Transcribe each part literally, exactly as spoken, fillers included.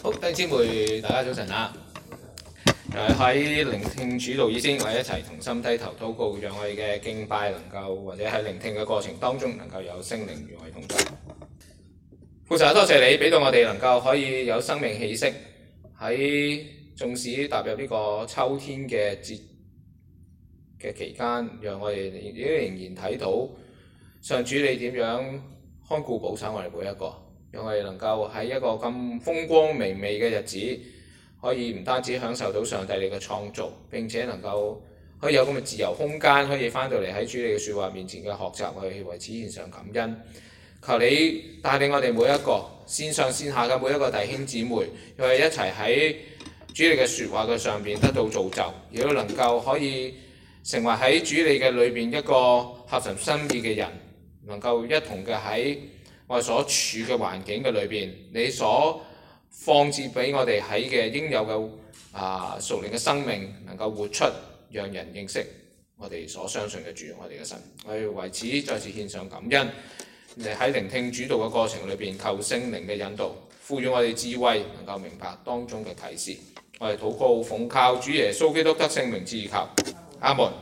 好，弟兄姊妹，大家早晨啊！誒喺聆聽主道以先，我哋一齊同心低頭禱告，讓我哋嘅敬拜能夠，或者喺聆聽嘅過程當中能夠有聖靈與我哋同在。父神，多謝你俾到我哋能夠可以有生命氣息，喺縱使踏入呢個秋天嘅節嘅期間，讓我哋仍然睇到上主你點樣看顧保守我哋每一個。讓我哋能夠喺一個咁風光明媚嘅日子，可以唔單止享受到上帝你嘅創造，並且能夠可以有咁嘅自由空間，可以翻到嚟喺主你嘅説話面前嘅學習，我哋為此獻上感恩。求你帶領我哋每一個線上線下嘅每一個弟兄姊妹，讓我哋一齊喺主你嘅説話嘅上邊得到造就，亦都能夠可以成為喺主你嘅裏邊一個合神心意嘅人，能夠一同嘅喺我哋所處嘅環境嘅裏邊，你所放置俾我哋喺嘅應有嘅啊屬靈嘅生命，能夠活出，讓人認識我哋所相信嘅主，我哋嘅神。我哋為此再次獻上感恩。你喺聆聽主道嘅過程裏邊，求聖靈嘅引導，賦予我哋智慧，能夠明白當中嘅啟示。我哋禱告奉靠主耶穌基督得聖名之求，阿門。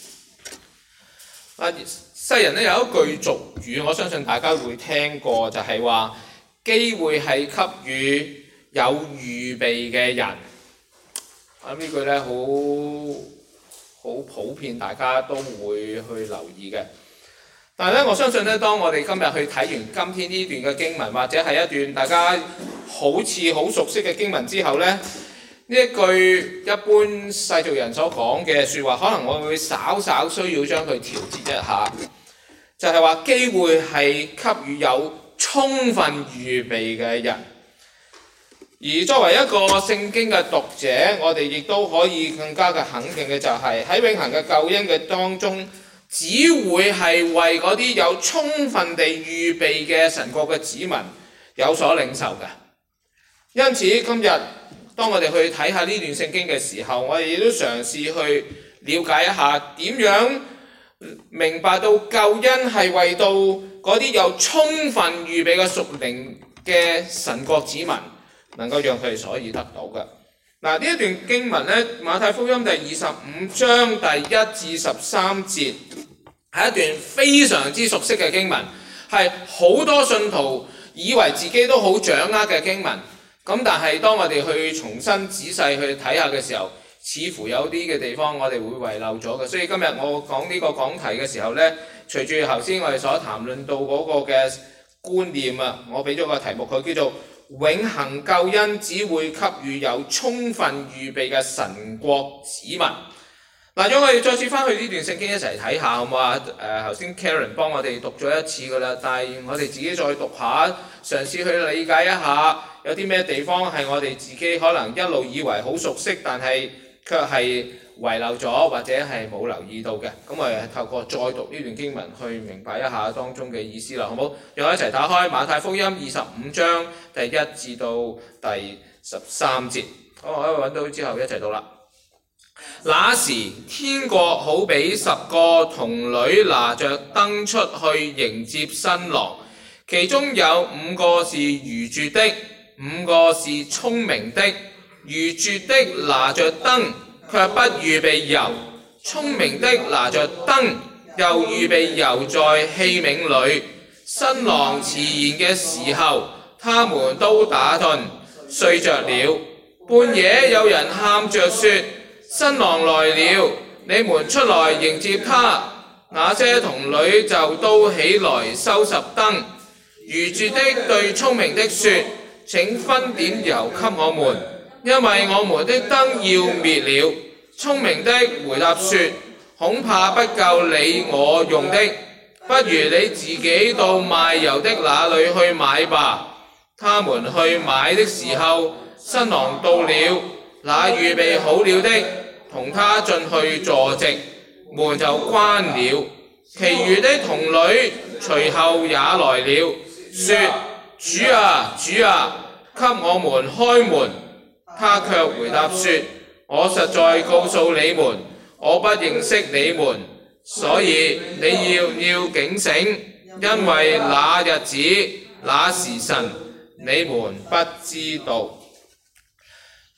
啊！世人咧有一句俗語，我相信大家會聽過，就係話機會係給予有預備嘅人。我諗呢句咧好好普遍，大家都會去留意嘅。但係咧，我相信咧，當我哋今日去睇完今天呢段嘅經文，或者係一段大家好似好熟悉嘅經文之後咧，呢一句一般世俗人所講嘅説話，可能我會稍稍需要將佢調節一下。就係話機會係給予有充分預備嘅人，而作為一個聖經嘅讀者，我哋亦都可以更加嘅肯定嘅就係喺永恆嘅救恩嘅當中，只會係為嗰啲有充分地預備嘅神國嘅子民有所領受嘅。因此今日當我哋去睇下呢段聖經嘅時候，我哋亦都嘗試去了解一下點樣明白到救恩係為到嗰啲有充分預備嘅屬靈嘅神國子民，能夠讓佢哋所以得到嘅。嗱，呢一段經文咧，馬太福音第二十五章第一至十三節，係一段非常之熟悉嘅經文，係好多信徒以為自己都好掌握嘅經文。咁但係當我哋去重新仔細去睇下嘅時候，似乎有啲嘅地方我哋會遺漏咗嘅，所以今日我講呢個講題嘅時候呢，隨住頭先我哋所談論到嗰個嘅觀念啊，我俾咗個題目佢叫做永恆救恩只會給予有充分預備嘅神國子民。嗱，咁我哋再次翻去呢段聖經一齊睇下好唔好啊？誒，頭先 Karen 幫我哋讀咗一次噶啦，但係我哋自己再讀下，嘗試去理解一下有啲咩地方係我哋自己可能一路以為好熟悉，但係卻係遺漏咗或者係冇留意到嘅。咁我哋透過再讀呢段經文去明白一下當中嘅意思啦，好唔好？讓我一齊打開馬太福音二十五章第一至到第十三節。好，我揾到之後一齊讀啦。那時天國好比十個童女拿着燈出去迎接新郎，其中有五個是愚拙的，五個是聰明的。愚拙的拿着燈，卻不預備油；聰明的拿着燈，又預備油在器皿裏。新郎遲延嘅時候，他們都打盹睡着了。半夜有人喊着說：新郎來了，你們出來迎接他。那些童女就都起來收拾燈。愚拙的對聰明的說：請分點油給我們，因為我們的燈要滅了。聰明的回答說：恐怕不夠你我用的，不如你自己到賣油的那裏去買吧。他們去買的時候，新郎到了，那預備好了的同他進去坐席，門就關了。其餘的童女隨後也來了，說：主啊，主啊，給我們開門。他卻回答說：我實在告訴你們，我不認識你們，所以你要要警醒，因為那日子那時辰你們不知道。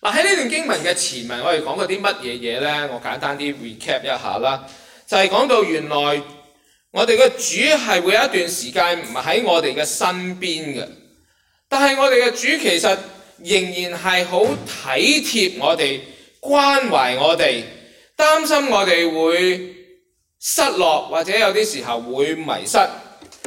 嗱，喺呢段經文嘅前文，我哋講過啲乜嘢嘢呢？我簡單啲 recap 一下啦，就係講到原來我哋嘅主係會有一段時間唔喺我哋嘅身邊嘅，但係我哋嘅主其實仍然係好體貼我哋、關懷我哋、擔心我哋會失落或者有啲時候會迷失，而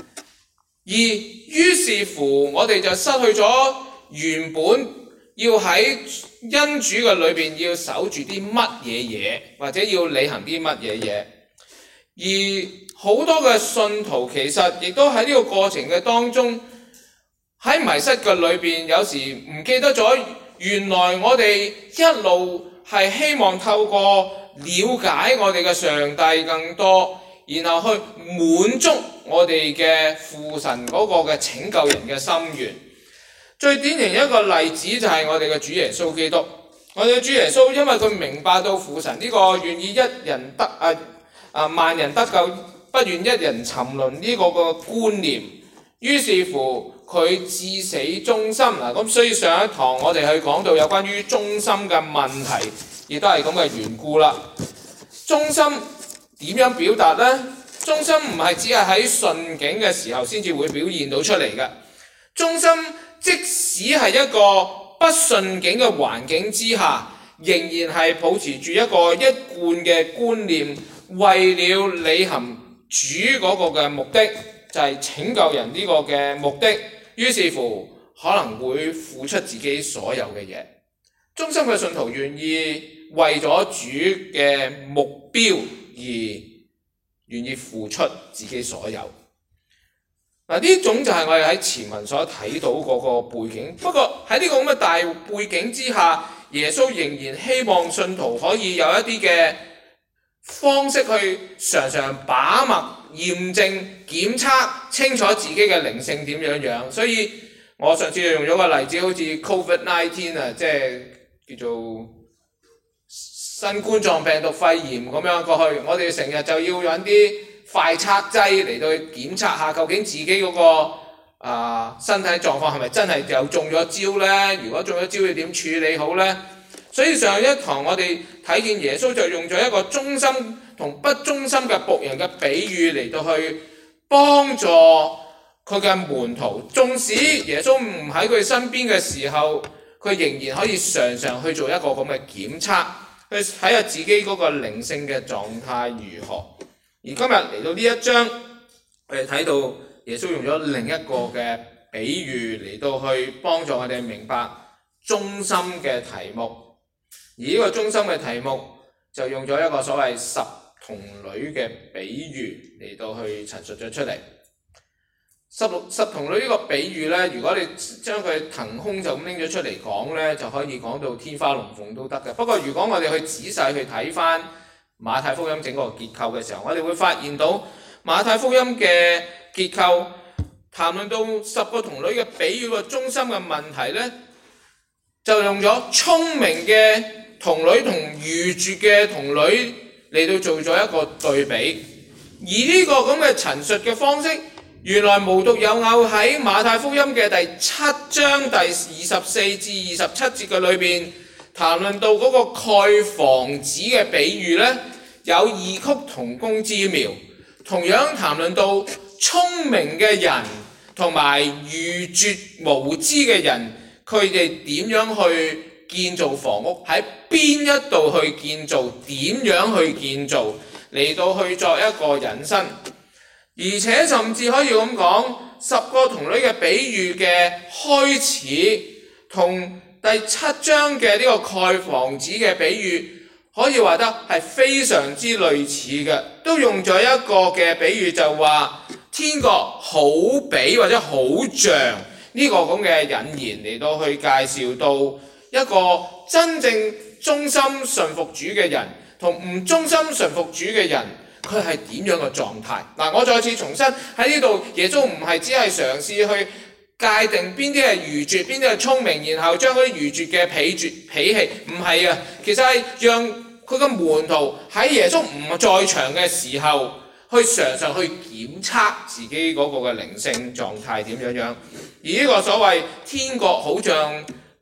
於是乎我哋就失去咗原本要喺恩主嘅裏邊要守住啲乜嘢嘢，或者要履行啲乜嘢嘢。而好多嘅信徒其實亦都喺呢個過程嘅當中，喺迷失嘅裏邊，有時唔記得咗原來我哋一路係希望透過了解我哋嘅上帝更多，然後去滿足我哋嘅父神嗰個嘅拯救人嘅心願。最典型一個例子就係我哋嘅主耶穌基督。我哋嘅主耶穌因為佢明白到父神呢個願意一人得啊啊萬人得救，不願一人沉淪呢個個觀念，於是乎佢至死忠心嗱。咁所以上一堂我哋去講到有關於忠心嘅問題，亦都係咁嘅緣故啦。忠心點樣表達呢？忠心唔係只係喺順境嘅時候先至會表現到出嚟嘅。忠心即使係一個不順境嘅環境之下，仍然係保持住一個一貫嘅觀念，為了履行主嗰個嘅目的，就係拯救人呢個嘅目的，於是乎可能會付出自己所有嘅嘢。忠心嘅信徒願意為咗主嘅目標而願意付出自己所有。嗱，呢種就係我哋喺前文所睇到嗰個背景。不過喺呢個咁嘅大背景之下，耶穌仍然希望信徒可以有一啲嘅方式去常常把脈、驗證、檢測清楚自己嘅靈性點樣樣。所以我上次用咗個例子，好似 Covid 十九 啊，即係叫做新冠狀病毒肺炎咁樣過去，我哋成日就要揾啲快測劑嚟到去檢測下究竟自己嗰、那個啊、呃、身體狀況係咪真係又中咗招呢？如果中咗招要點處理好呢？所以上一堂我哋睇見耶穌就用咗一個忠心同不忠心嘅僕人嘅比喻嚟到去幫助佢嘅門徒。縱使耶穌唔喺佢身邊嘅時候，佢仍然可以常常去做一個咁嘅檢測，去睇下自己嗰個靈性嘅狀態如何。而今日嚟到呢一章，我哋睇到耶穌用咗另一個嘅比喻嚟到去幫助我哋明白忠心嘅題目。而呢個忠心嘅題目就用咗一個所謂十童女嘅比喻嚟到去陳述咗出嚟。十六十童女呢個比喻呢，如果你將佢騰空就咁拎咗出嚟講呢，就可以講到天花龍鳳都得嘅。不過如果我哋去仔細去睇翻馬太福音整個結構嘅時候，我哋會發現到馬太福音嘅結構談論到十個童女嘅比喻個忠心嘅問題呢，就用咗聰明嘅童女同愚拙嘅童女嚟到做咗一個對比。而呢個咁嘅陳述嘅方式，原來無獨有偶喺馬太福音嘅第七章第二十四至二十七節嘅裏邊，談論到嗰個蓋房子嘅比喻呢，有異曲同工之妙。同樣談論到聰明嘅人同埋愚拙無知嘅人，佢哋點樣去建造房屋，喺邊一度去建造，點樣去建造，嚟到去作一個引申。而且甚至可以咁講，十個童女嘅比喻嘅開始同第七章嘅呢個蓋房子嘅比喻，可以話得係非常之類似嘅，都用咗一個嘅比喻，就話天國好比或者好像呢個咁嘅引言嚟到去介紹到一個真正忠心順服主嘅人同唔忠心順服主嘅人，佢係點樣嘅狀態？嗱，我再次重申喺呢度，耶穌唔係只係嘗試去界定邊啲係愚拙，邊啲係聰明，然後將嗰啲愚拙嘅脾拙脾氣，唔係啊，其實係讓佢嘅門徒喺耶穌唔在場嘅時候，去常常去檢測自己嗰個嘅靈性狀態點樣樣。而呢個所謂天國好像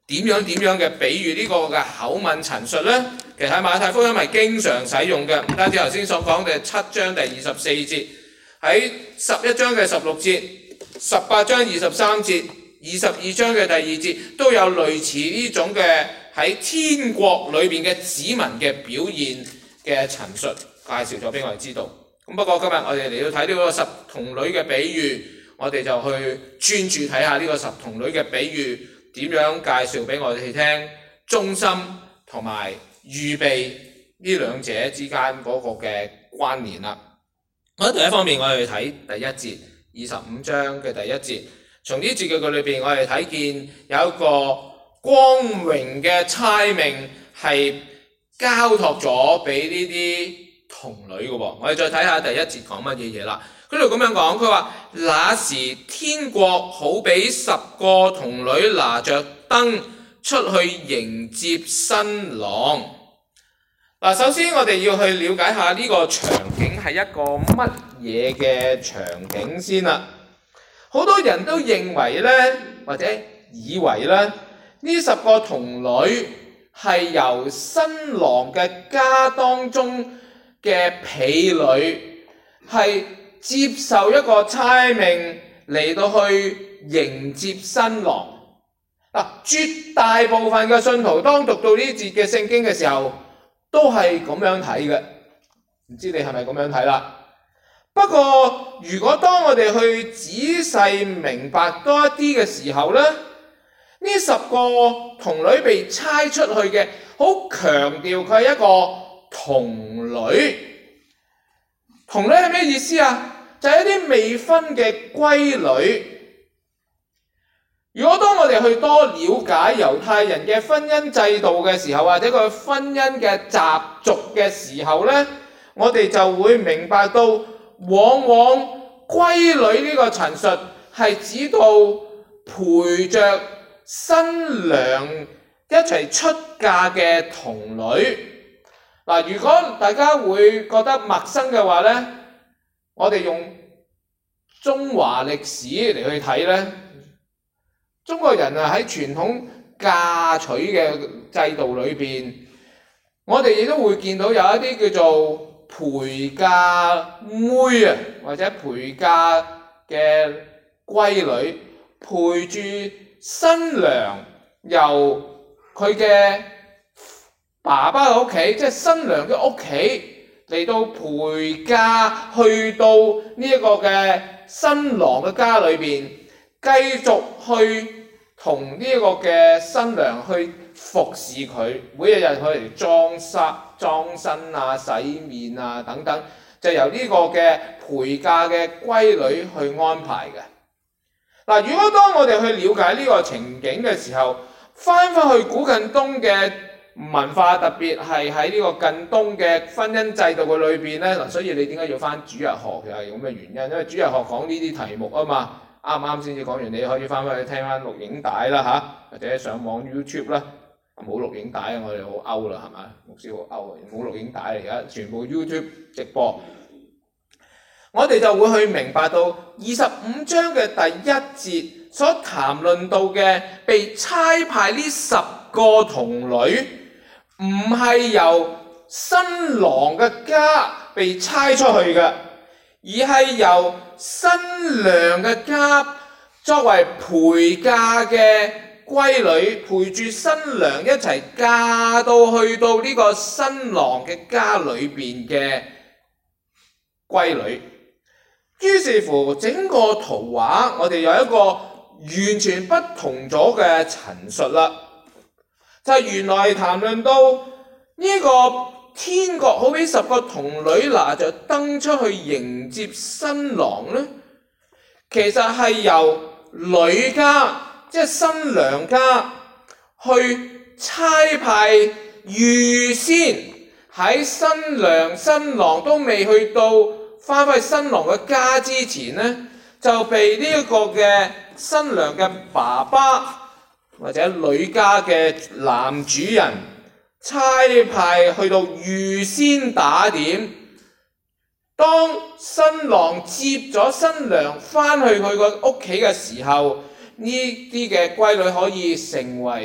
點樣點樣嘅比喻呢個嘅口吻陳述呢？其實喺馬太福音係經常使用嘅，唔單止頭先所講嘅七章第二十四節，喺十一章嘅十六節、十八章二十三節、二十二章嘅第二節都有類似呢種嘅喺天國裏邊嘅子民嘅表現嘅陳述，介紹咗俾我哋知道。咁不過今日我哋嚟到睇呢個十童女嘅比喻，我哋就去專注睇下呢個十童女嘅比喻點樣介紹俾我哋聽，忠心同埋預備呢兩者之間嗰個嘅關聯啦。咁第一方面我哋睇第一節，二十五章嘅第一節，從呢節嘅裏邊我哋睇見有一個光榮嘅差命係交託咗俾呢啲童女嘅喎。我哋再睇下第一節講乜嘢嘢啦。佢度咁樣講，佢話那時天國好比十個童女拿着燈出去迎接新郎。嗱，首先我哋要去了解下呢個場景係一個乜嘢嘅場景先啦。好多人都認為呢，或者以為呢，呢十個童女係由新郎嘅家當中嘅婢女係接受一個差命嚟到去迎接新郎。嗱，絕大部分嘅信徒當讀到呢節嘅聖經嘅時候，都係咁樣睇嘅。唔知你係咪咁樣睇啦？不過如果當我哋去仔細明白多一啲嘅時候呢，呢十個童女被差出去嘅，好強調佢係一個童女。童女係咩意思啊？就係一啲未婚嘅閨女。如果當我哋去多了解猶太人嘅婚姻制度嘅時候，或者佢婚姻嘅習俗嘅時候呢，我哋就會明白到，往往閨女呢個陳述係指到陪着新娘一齊出嫁嘅童女。嗱，如果大家會覺得陌生嘅話呢，我哋用中華歷史嚟去睇呢，中國人啊喺傳統嫁娶嘅制度裏邊，我哋亦都會見到有一啲叫做陪嫁妹啊，或者陪嫁嘅閨女，陪住新娘由佢嘅爸爸嘅屋企，即係新娘嘅屋企嚟到陪嫁去到呢一個嘅新郎嘅家裏邊，繼續去同呢一個嘅新娘去服侍佢，每一日去嚟裝飾、裝身啊、洗面啊等等，就由呢個嘅陪嫁嘅閨女去安排嘅。嗱，如果當我哋去了解呢個情景嘅時候，翻返去古近東嘅文化，特別係喺呢個近東嘅婚姻制度嘅裏邊咧，嗱，所以你點解要翻主日學就係咁嘅原因，因為主日學講呢啲題目啊嘛。啱啱先至講完，你可以翻返去聽翻錄影帶啦嚇，或者上網 YouTube 啦。冇錄影帶啊，我哋好 out 啦，係咪？牧師好 out 啊，冇錄影帶嚟㗎，全部 YouTube 直播。我哋就會去明白到二十五章嘅第一節所談論到嘅被差派呢十個童女，唔係由新郎嘅家被差出去嘅，而係由新娘嘅家作為陪嫁嘅閨女，陪住新娘一齊嫁到去到呢個新郎嘅家裏邊嘅閨女。於是乎整個圖畫我哋有一個完全不同咗嘅陳述啦，就係、是、原來談論到呢個天國好比十個童女拿着燈出去迎接新郎呢，其實係由女家即係新娘家去差派，預先喺新娘新郎都未去到翻返去新郎嘅家之前呢，就被呢一個嘅新娘嘅爸爸或者女家嘅男主人差派去到預先打點。當新郎接咗新娘翻去佢個屋企嘅時候，呢啲嘅閨女可以成為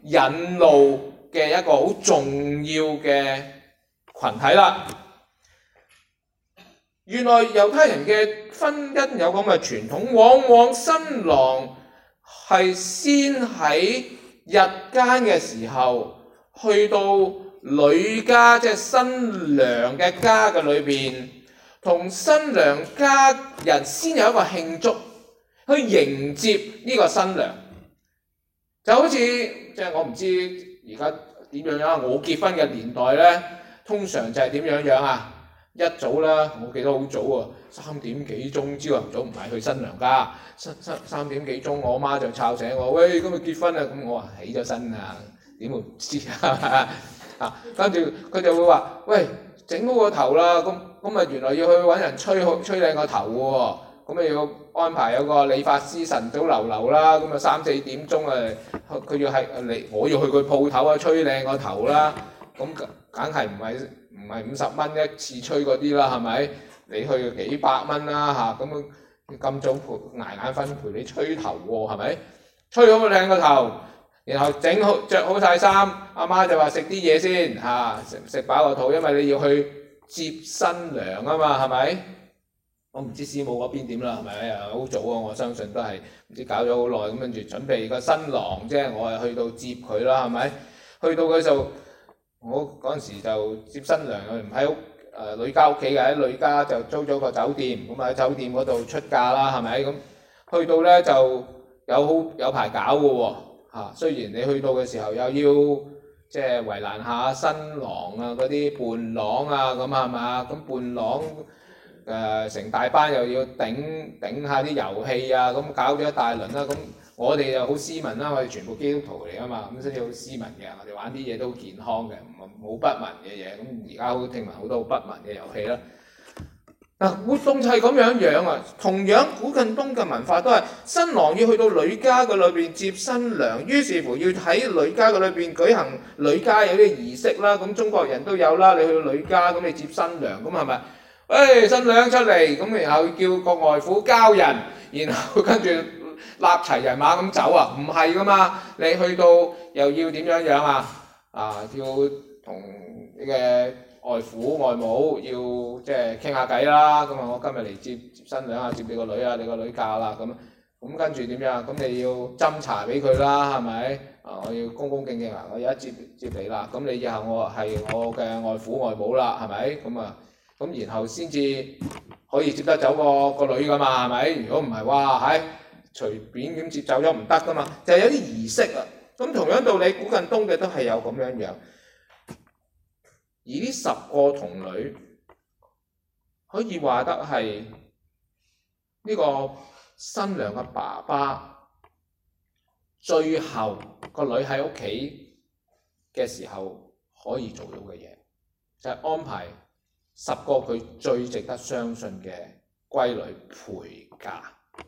引路嘅一個好重要嘅群體啦。原來猶太人嘅婚姻有咁嘅傳統，往往新郎係先喺日間嘅時候去到女家，即係新娘嘅家嘅裏邊，同新娘家人先有一個慶祝，去迎接呢個新娘。就好似即係我唔知而家點樣樣，我結婚嘅年代咧，通常就係點樣樣啊？一早啦，我記得好早喎，三點幾鐘朝頭早唔係去新娘家，三三三點幾鐘，我媽就吵醒我，喂，今日結婚啊！咁我話起咗身啊，點會唔知啊？啊，跟住佢就會話，喂，整好個頭啦，咁咁啊原來要去揾人吹好吹靚個頭喎，咁啊要安排有個理髮師晨早流流啦，咁啊三四點鐘啊，佢要係嚟，我要去佢鋪頭啊吹靚個頭啦，咁梗係唔係？唔係五十蚊一次吹嗰啲啦，係咪？你去幾百蚊啦嚇，咁咁早陪捱眼瞓陪你吹頭喎，係咪？吹好靚個頭，然後整好着好晒衫，阿媽就話食啲嘢先嚇，食食飽個肚，因為你要去接新娘啊嘛，係咪？我唔知師母嗰邊點啦，係咪啊？好早啊，我相信都係唔知搞咗好耐，咁跟住準備個新郎啫，我係去到接佢啦，係咪？去到嘅時候。我嗰陣時就接新娘，唔喺屋誒女家屋企嘅，喺女家就租咗個酒店，咁啊喺酒店嗰度出嫁啦，係咪？咁去到咧就有好有排搞嘅喎嚇。雖然你去到嘅時候又要即係為難下新郎啊嗰啲伴郎啊咁係嘛？咁伴郎誒成大班又要頂頂下啲遊戲啊，咁搞咗一大輪啦咁。我哋就好斯文啦，我哋全部基督徒嚟啊嘛，咁所以好斯文嘅，我哋玩啲嘢都好健康嘅，冇不文嘅嘢。咁而家好聽聞好多不文嘅遊戲啦。嗱，活動就係咁樣樣啊。同樣古近東嘅文化都係新郎要去到女家嘅裏邊接新娘，於是乎要喺女家嘅裏邊舉行女家有啲儀式啦。咁中國人都有啦，你去到女家咁你接新娘，咁係咪？誒新娘出嚟，咁然後叫個外父交人，然後跟住。立齊人馬咁走啊？唔係噶嘛，你去到又要點樣樣啊？啊，要同你嘅外父外母要即係傾下偈啦。咁啊，我今日嚟接接新娘啊，接你個女啊，你個女嫁啦。咁咁跟住點樣？咁你要斟茶俾佢啦，係咪？啊，我要恭恭敬敬啊，我而家接接你啦。咁你以後我係我嘅外父外母啦，係咪？咁啊，咁然後先至可以接得走個個女噶嘛，係咪？如果唔係，哇，係〜隨便咁接走咗唔得噶嘛，就係、是、有啲儀式啊。咁同樣道理，古近東嘅都係有咁樣樣。而呢十個童女可以話得係呢個新娘嘅爸爸，最後個女喺屋企嘅時候可以做到嘅嘢，就係、是、安排十個佢最值得相信嘅閨女陪嫁。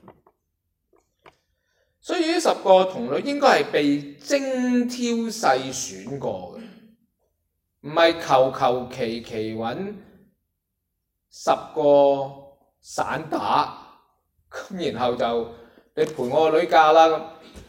所以呢十個童女應該係被精挑細選過嘅，唔係求求其其揾十個散打，咁然後就你陪我個女嫁啦咁。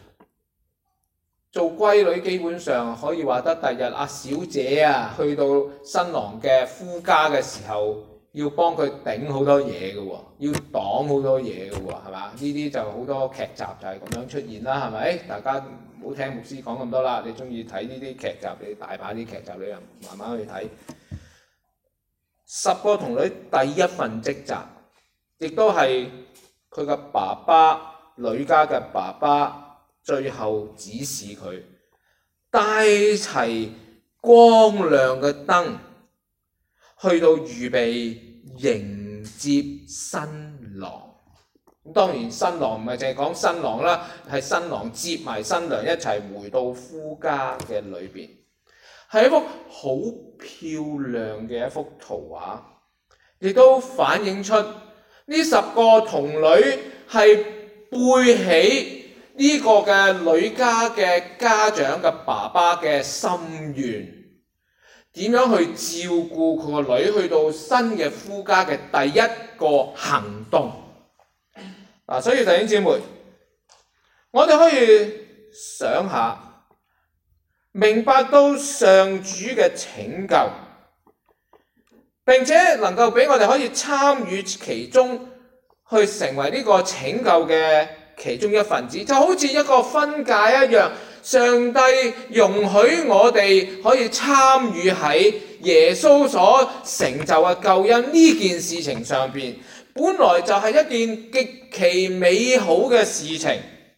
做閨女基本上可以話得，第日阿小姐啊去到新郎嘅夫家嘅時候，要幫佢頂好多嘢嘅喎，要擋好多嘢嘅喎，係嘛？呢啲就好多劇集就係咁樣出現啦，係咪？大家唔好聽牧師講咁多啦，你中意睇呢啲劇集，你大把啲劇集你又慢慢去睇。十個童女第一份職責，亦都係佢嘅爸爸，女家嘅爸爸，最後指示佢帶齊光亮嘅燈，去到預備迎接新郎。咁當然新郎唔係淨係講新郎啦，係新郎接埋新娘一齊回到夫家嘅裏邊，係一幅好漂亮嘅一幅圖畫，亦都反映出呢十個童女係背起呢個嘅女家嘅家長嘅爸爸嘅心願。點樣去照顧佢個女去到新嘅夫家嘅第一個行動嗱，所以弟兄姊妹，我哋可以想下明白到上主嘅拯救，並且能夠俾我哋可以參與其中，去成為呢個拯救嘅其中一份子，就好似一個婚戒一樣。上帝容許我哋可以參與喺耶穌所成就嘅救恩呢件事情上邊，本來就係一件極其美好嘅事情。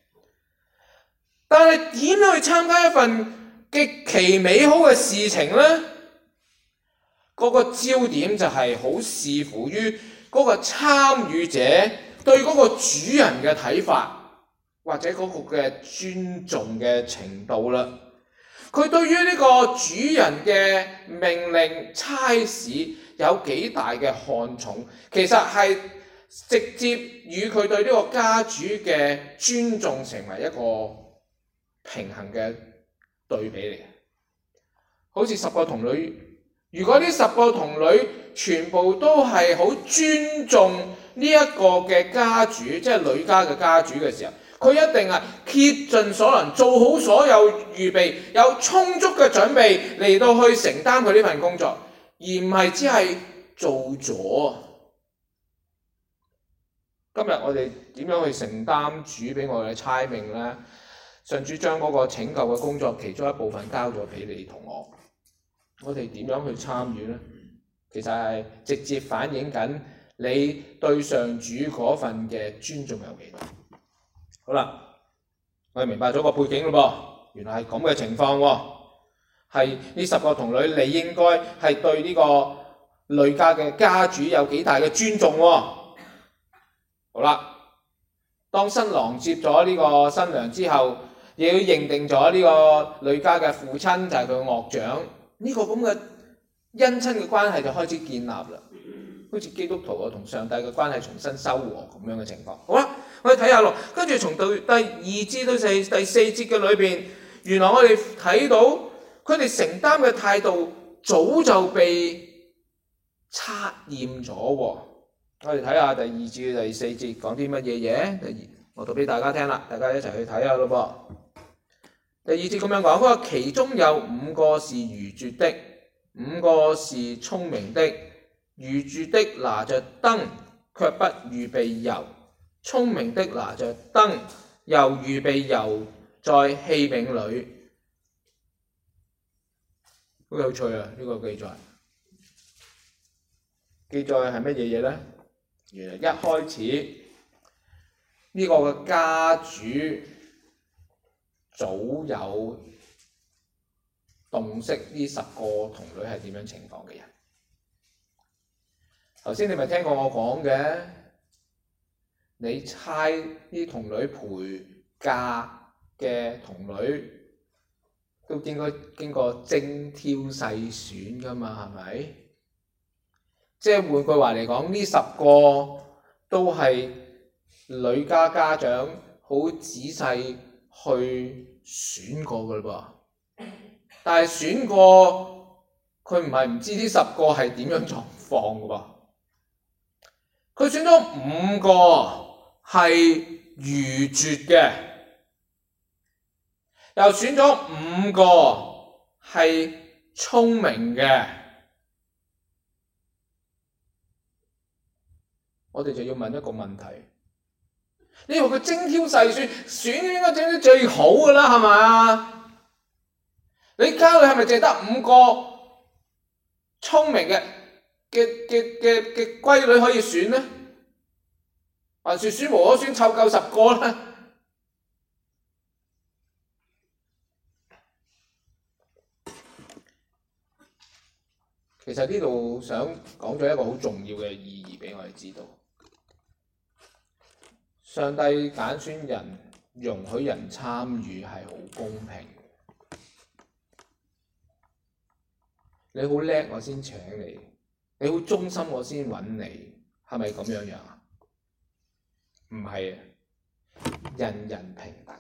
但係點樣去參加一份極其美好嘅事情呢？嗰個焦點就係好視乎於嗰個參與者對嗰個主人嘅睇法，或者嗰個嘅尊重嘅程度啦。佢對於呢個主人嘅命令差使有幾大嘅看重，其實係直接與佢對呢個家主嘅尊重成為一個平衡嘅對比嚟嘅。好似十個童女，如果呢十個童女全部都係好尊重呢一個嘅家主，即係女家嘅家主嘅時候，佢一定係竭盡所能做好所有預備，有充足嘅準備嚟到去承擔佢呢份工作，而唔係只係做咗。今日我哋點樣去承擔主俾我哋嘅差命呢？上主將嗰個拯救嘅工作其中一部分交咗俾你同我，我哋點樣去參與呢？其實係直接反映緊你對上主嗰份嘅尊重有幾多。好啦，我哋明白咗個背景咯噃，原來係咁嘅情況喎，係呢十個童女，你應該係對呢個女家嘅家主有幾大嘅尊重喎。好啦，當新郎接咗呢個新娘之後，亦要認定咗呢個女家嘅父親就係佢嘅岳長，呢、這個咁嘅姻親嘅關係就開始建立啦，好似基督徒啊同上帝嘅關係重新修和咁樣嘅情況。好啦。我哋睇下咯，跟住從第第二節到第第四節嘅裏邊，原來我哋睇到佢哋承擔嘅態度早就被測驗咗。我哋睇下第二節第四節講啲乜嘢嘢。第二，我讀俾大家聽啦，大家一齊去睇下咯噃。第二節咁樣講，佢話其中有五個是愚拙的，五個是聰明的。愚拙的拿着燈，卻不預備油。聰明的拿着燈，又預備油在器皿裏。好有趣啊！呢、這個記載，記載係乜嘢嘢呢？原來一開始呢、這個嘅家主早有洞悉呢十個童女係點樣情況嘅人。頭先你咪聽過我講嘅？你猜啲童女陪嫁嘅童女都應該經過精挑細選㗎嘛，係咪？即係換句話嚟講，呢十個都係女家家長好仔細去選過㗎噃。但係選過，佢唔係唔知呢十個係點樣狀況㗎噃。佢選咗五個係愚拙嘅，又選咗五個係聰明嘅。我哋就要問一個問題：你話佢精挑細選，選應該整啲最好㗎啦，係咪？你交佢係咪淨係得五個聰明嘅嘅嘅嘅嘅閨女可以選呢？還是選無可選，湊夠十個啦？其實呢度想講咗一個好重要嘅意義俾我哋知道，上帝揀選人，容許人參與係好公平。你好叻，我先請你；你好忠心，我先揾你，係咪咁樣樣啊？唔係啊，人人平等。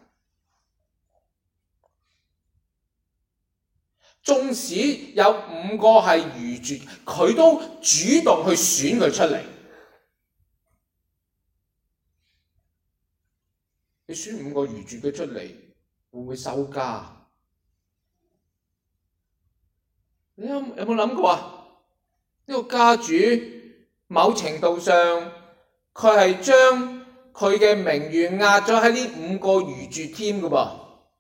縱使有五個係愚拙，佢都主動去選佢出嚟。你選五個愚拙嘅出嚟，會唔會收家？ 你有有冇諗過啊？呢個家主某程度上，佢係將佢嘅名譽壓咗喺呢五個愚拙添㗎噃。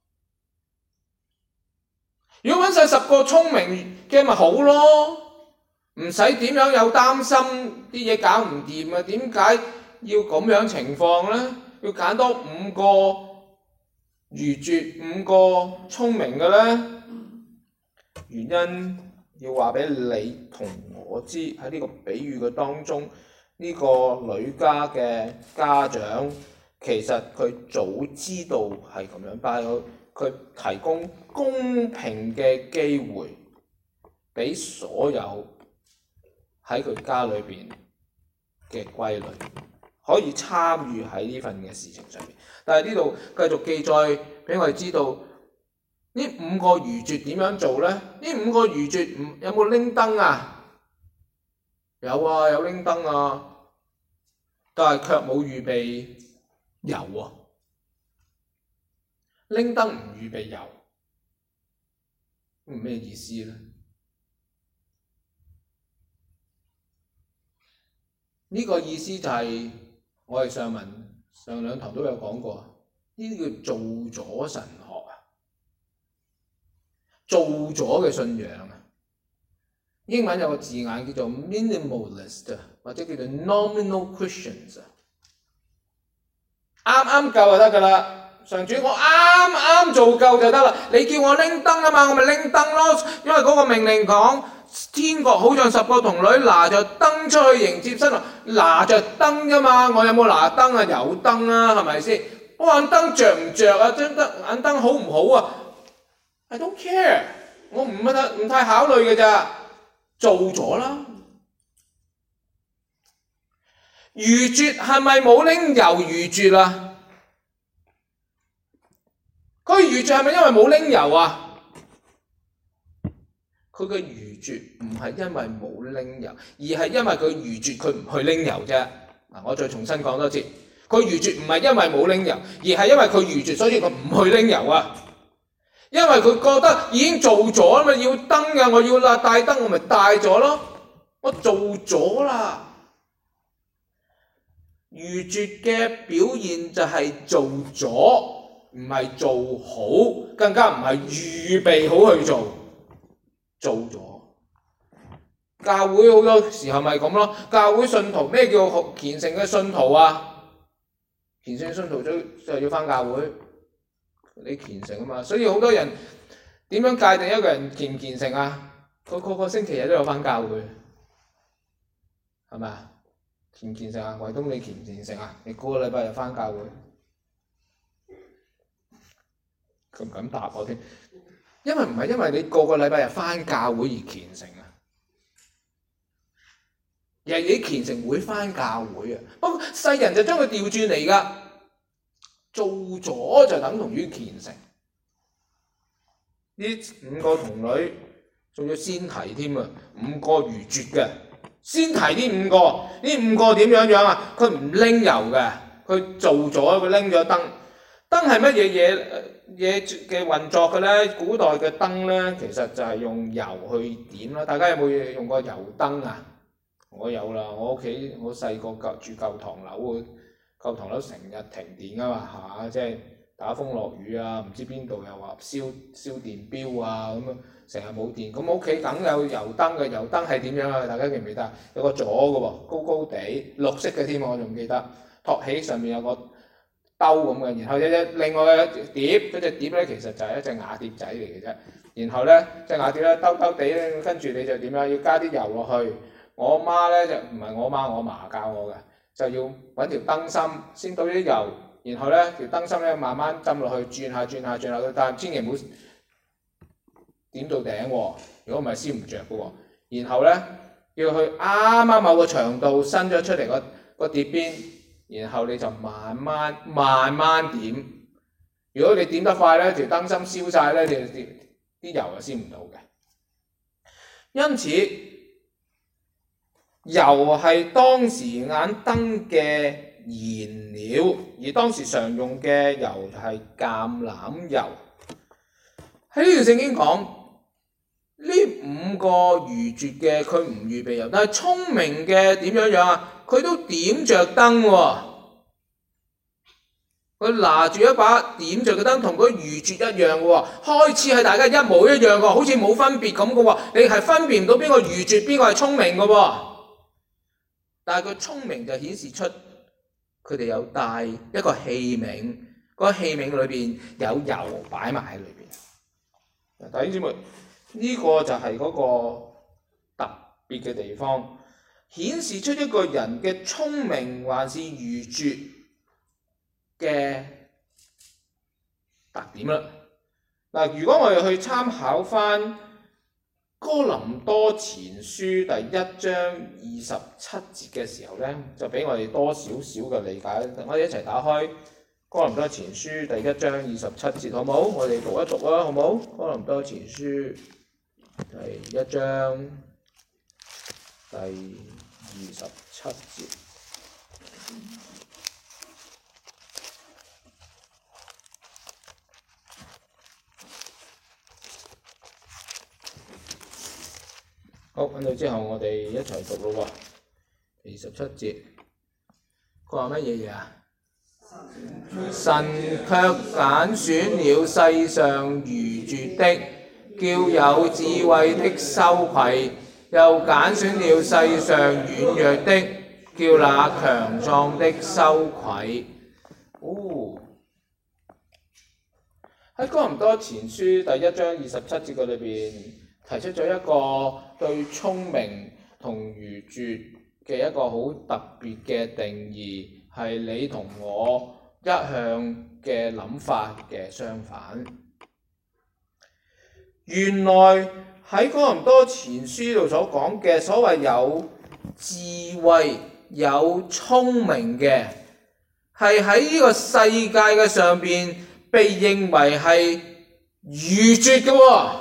如果揾晒十個聰明嘅咪好咯，唔使點樣有擔心啲嘢搞唔掂啊？點解要咁樣情況呢？要揀多五個愚拙、五個聰明嘅呢？原因要話俾你同我知，喺呢個比喻嘅當中，呢個女家嘅家長其實佢早知道係咁樣，但係佢提供公平嘅機會俾所有喺佢家裏邊嘅閨女可以參與喺呢份嘅事情上面。但係呢度繼續記載俾我哋知道，呢五個愚拙點樣做呢？呢五個愚拙有冇拎燈啊？有啊，有拎燈啊，但係卻冇預備油喎。拎燈唔預備油，咩意思呢？呢個意思就係我哋上文上兩堂都有講過，呢啲叫做咗神學啊，做咗嘅信仰啊。英文有個字眼叫做 minimalist 或者叫做 nominal Christians 啊，啱啱夠就得㗎啦。上主，我啱啱做夠就得啦。你叫我拎燈啊嘛，我咪拎燈咯。因為嗰個命令講，天國好像十個童女拿着燈出去迎接新郎，拿着燈啫嘛。我有冇拿燈啊？有燈啊，係咪先？我眼燈着唔着啊？張燈眼燈好唔好啊 ？I don't care， 我唔太唔太考慮嘅咋，做咗啦。愚拙係咪冇拎油愚拙啊？佢愚拙係咪因為冇拎油啊？佢嘅愚拙唔係因為冇拎油，而係因為佢愚拙佢唔去拎油啫。嗱，我再重新講多次，佢愚拙唔係因為冇拎油，而係因為佢愚拙，所以佢唔去拎油啊。因為佢覺得已經做咗嘛，要燈嘅，我要啦帶燈，我咪帶咗咯。我做咗啦。愚拙嘅表現就係做咗，唔係做好，更加唔係預備好去做，做咗。教會好多時候咪咁咯。教會信徒，咩叫虔誠嘅信徒啊？虔誠嘅信徒就就要返教會，你虔誠啊嘛。所以好多人點樣界定一個人虔唔虔誠啊？佢個個星期日都有返教會，係咪啊？虔唔虔誠啊？維東你虔唔虔誠啊？你個個禮拜日返教會？佢唔敢答我添，因為唔係因為你個個禮拜日返教會而虔誠啊，而係你虔誠會返教會啊。不過世人就將佢調轉嚟㗎，做咗就等同於虔誠。呢五個童女仲要先提添啊，五個愚拙嘅，先提呢五個，呢五個點樣樣啊？佢唔拎油嘅，佢做咗，佢拎咗燈。燈係乜嘢嘢嘢嘅運作嘅咧？古代嘅燈咧，其實就係用油去點啦。大家有冇用過油燈啊？我有啦，我屋企我細個舊住舊唐樓，舊唐樓成日停電噶嘛嚇，即係打風落雨啊，唔知邊度又話燒燒電錶啊咁啊，成日冇電。咁屋企梗有油燈嘅，油燈係點樣啊？大家記唔記得？有個座嘅喎，高高地，綠色嘅添，我仲記得，托起上面有個兜咁嘅，然後有隻另外嘅碟，嗰隻碟咧其實就係一隻瓦碟仔嚟嘅啫。然後咧隻瓦碟咧兜兜地咧，跟住你就點樣？要加啲油落去。我媽咧就唔係我媽，我嫲教我嘅，就要揾條燈芯先倒啲油，然後咧條燈芯咧慢慢浸落去，轉下轉下轉下去，但係千祈唔好點到頂喎，如果唔係燒唔着嘅喎。然後咧要去啱啱某個長度伸咗出嚟個個碟邊。然後你就慢慢慢慢點，如果你點得快咧，條燈芯燒晒咧，你啲油就燒唔到嘅。因此，油係當時眼燈嘅燃料，而當時常用嘅油係橄欖油。喺呢條聖經講，呢五個愚拙嘅佢唔預備油，但係聰明嘅點樣樣啊？佢都點着燈喎，佢拿住一把點着嘅燈，同佢愚拙一樣嘅喎。開始係大家一模一樣嘅，好似冇分別咁嘅喎。你係分辨唔到邊個愚拙，邊個係聰明嘅喎。但係佢聰明就顯示出佢哋有帶一個器皿，嗰個器皿裏邊有油擺埋喺裏邊。弟兄姊妹，呢個就係嗰個特別嘅地方，顯示出一個人嘅聰明還是愚拙嘅特點啦。嗱，如果我哋去參考翻哥林多前書第一章二十七節嘅時候呢，就俾我哋多少少嘅理解。我哋一齊打開哥林多前書第一章二十七節，好唔好？我哋讀一讀啦，好唔好？哥林多前書第一章第二十七節。好，揾到之後我哋一齊讀咯喎。二十七節，佢話乜嘢嘢啊？神卻揀選了世上愚拙的，叫有智慧的羞愧；又揀選了世上軟弱的，叫那強壯的羞愧。哦，喺哥林多前書第一章二十七節嘅裏邊，提出咗一個對聰明同愚拙嘅一個好特別嘅定義，係你同我一向嘅諗法嘅相反。原來喺哥林多前書度所講嘅所謂有智慧、有聰明嘅，係喺呢個世界嘅上邊被認為係愚拙嘅喎。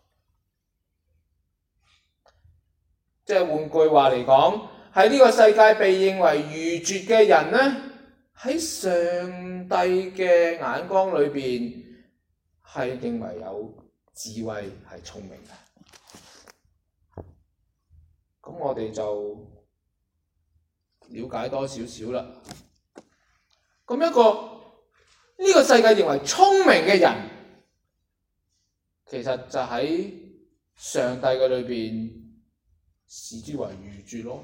即係換句話嚟講，喺呢個世界被認為愚拙嘅人呢，喺上帝嘅眼光裏邊係認為有智慧係聰明嘅。咁我哋就了解多少少啦。咁一個呢、這個世界認為聰明嘅人，其實就喺上帝嘅裏邊視之為愚拙咯。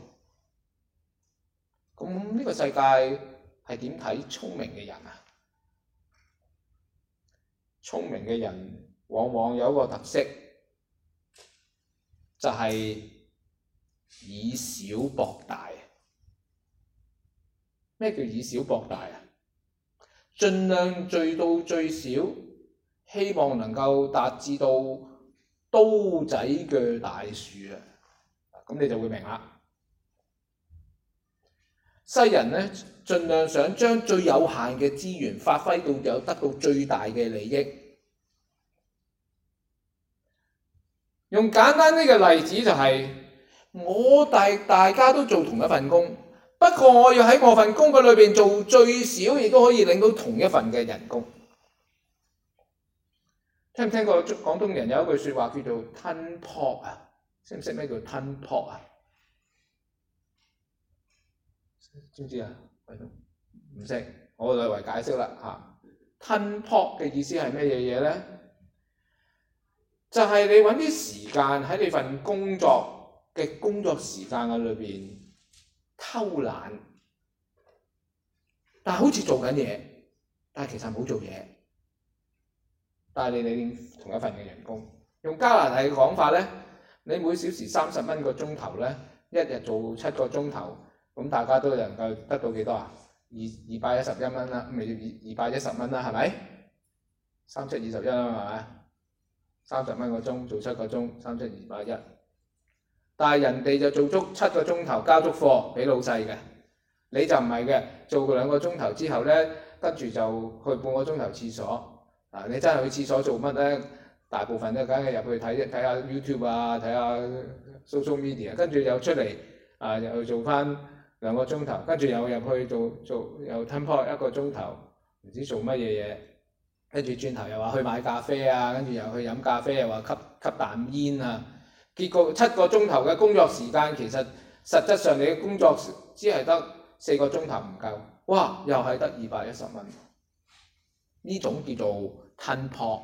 咁呢個世界係點睇聰明嘅人啊？聰明嘅人往往有一個特色，就係以小博大。咩叫以小博大啊？盡量聚到最少，希望能夠達至到刀仔鋸大樹啊！咁你就會明啦。世人呢，盡量想將最有限嘅資源發揮到有得到最大嘅利益。用簡單啲嘅例子就係、是，我大大家都做同一份工，不過我要喺我份工嘅裏邊做最少，亦都可以領到同一份嘅人工。聽唔聽過廣東人有一句説話叫做吞泡啊？識唔識咩叫吞泡啊？知唔知啊？唔識，我來為解釋啦嚇。吞泡嘅意思係咩嘢嘢咧？就係、是、你揾啲時間喺你份工作嘅工作時間嘅裏邊偷懶，但係好似做緊嘢，但係其實冇做嘢，但係你領同一份嘅人工。用加拿大嘅講法咧，你每小時三十蚊個鐘頭咧，一日做七個鐘頭，咁大家都能夠得到幾多啊？二二百一十一蚊啦，咪二二百一十蚊啦，係咪？三七二十一啦，係咪？三十蚊個鐘做七個鐘，三七二百一。但係人哋就做足七個鐘頭交足貨俾老細嘅，你就唔係嘅，做兩個鐘頭之後咧，跟住就去半個鐘頭廁所。嗱，你真係去廁所做乜咧？大部分都梗係入去睇睇下 YouTube 啊，睇下 social media， 跟住又出嚟啊，又做翻兩個鐘頭，跟住又入去做做又吞泡一個鐘頭，唔知做乜嘢嘢，跟住轉頭又話去買咖啡啊，跟住又去飲咖啡，又話吸吸啖煙啊， 結果七個鐘頭嘅工作時間，其實實質上你嘅工作只係得四個鐘頭唔夠，哇！又係得二百一十蚊，呢種叫做吞泡，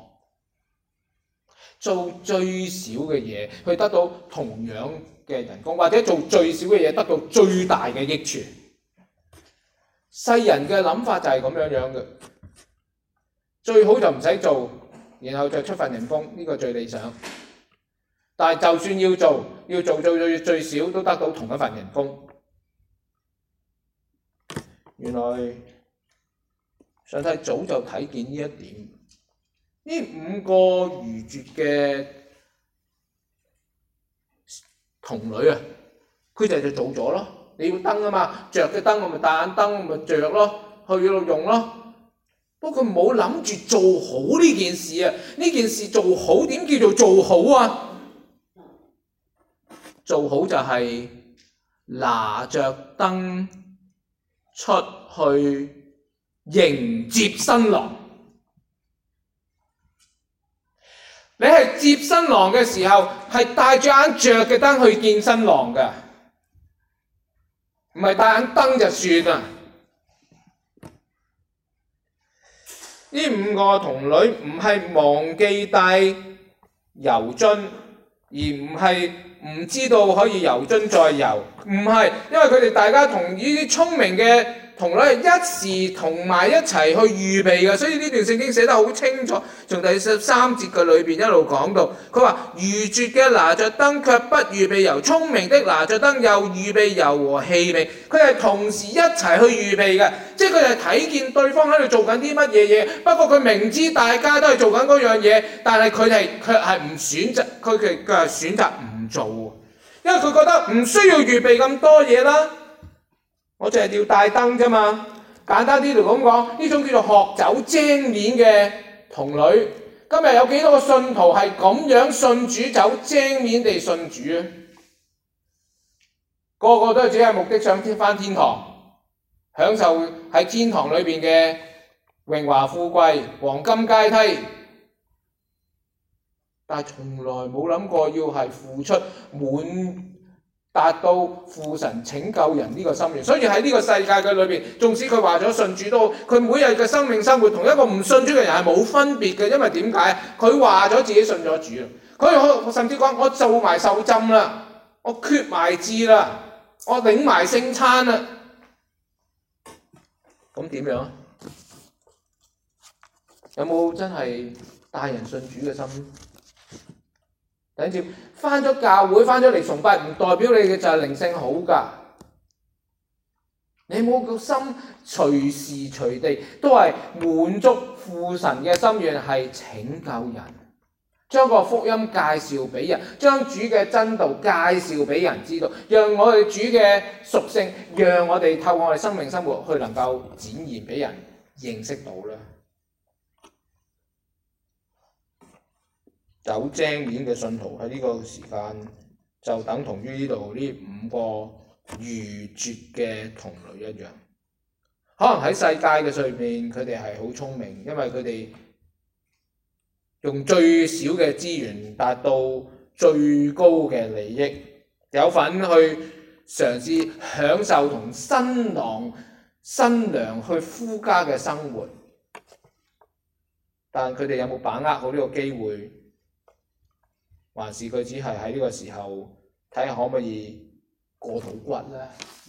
做最少嘅嘢去得到同樣嘅人工，或者做最少嘅嘢得到最大嘅益處。世人嘅諗法就係咁樣樣嘅，最好就唔使做，然後再出份人工，呢個最理想。但係就算要做，要做做最最少都得到同一份人工。原來上帝早就睇見呢一點，呢五個愚拙嘅童女啊，佢哋就做咗咯。你要燈啊嘛，着嘅燈我咪帶眼燈，我咪着咯，去嗰度用咯。不過佢冇諗住做好呢件事啊！呢件事做好點叫做做好啊？做好就係拿着燈出去迎接新郎。你係接新郎嘅時候，係帶住眼着嘅燈去見新郎㗎，唔係帶眼燈就算啦。呢五個童女唔係忘記帶油樽，而唔係唔知道可以油樽再油，唔係，因為佢哋大家同呢啲聰明嘅童女係一時同埋一齊去預備嘅，所以呢段聖經寫得好清楚，從第十三節嘅裏邊一路講到，佢話愚拙嘅拿着燈卻不預備油，聰明的拿着燈又預備油和器皿，佢係同時一齊去預備嘅，即係佢哋睇見對方喺度做緊啲乜嘢嘢，不過佢明知大家都係做緊嗰樣嘢，但係佢哋卻係唔選擇，佢哋佢係選擇唔做，因為佢覺得唔需要預備咁多嘢啦。我淨係要帶燈啫嘛，簡單啲嚟咁講，呢種叫做學走精面嘅童女。今日有幾多個信徒係咁樣信主走精面地信主啊？個個都係只係目的想返天堂，享受喺天堂裏邊嘅榮華富貴、黃金階梯，但係從來冇諗過要係付出滿達到父神拯救人呢個心願，所以喺呢個世界嘅裏邊，縱使佢話咗信主都好，佢每日嘅生命生活同一個唔信主嘅人係冇分別嘅，因為點解？佢話咗自己信咗主，佢甚至講我做埋受浸啦，我決埋志啦，我領埋聖餐啦，咁點樣？有冇真係帶人信主嘅心？等住返咗教會，返咗嚟崇拜，唔代表你嘅就係靈性好㗎。你冇個心隨時隨地都係滿足父神嘅心願，係拯救人，將個福音介紹俾人，將主嘅真道介紹俾人知道，讓我哋主嘅屬性，讓我哋透過我哋生命生活去能夠展現俾人認識到啦。走精面嘅信徒喺呢個時間就等同於呢度呢五個愚拙嘅童女一樣。可能喺世界嘅上面，佢哋係好聰明，因為佢哋用最少嘅資源達到最高嘅利益，有份去嘗試享受同新郎新娘去夫家嘅生活。但佢哋有冇把握好呢個機會？還是佢只係喺呢個時候睇下可唔可以過到骨呢？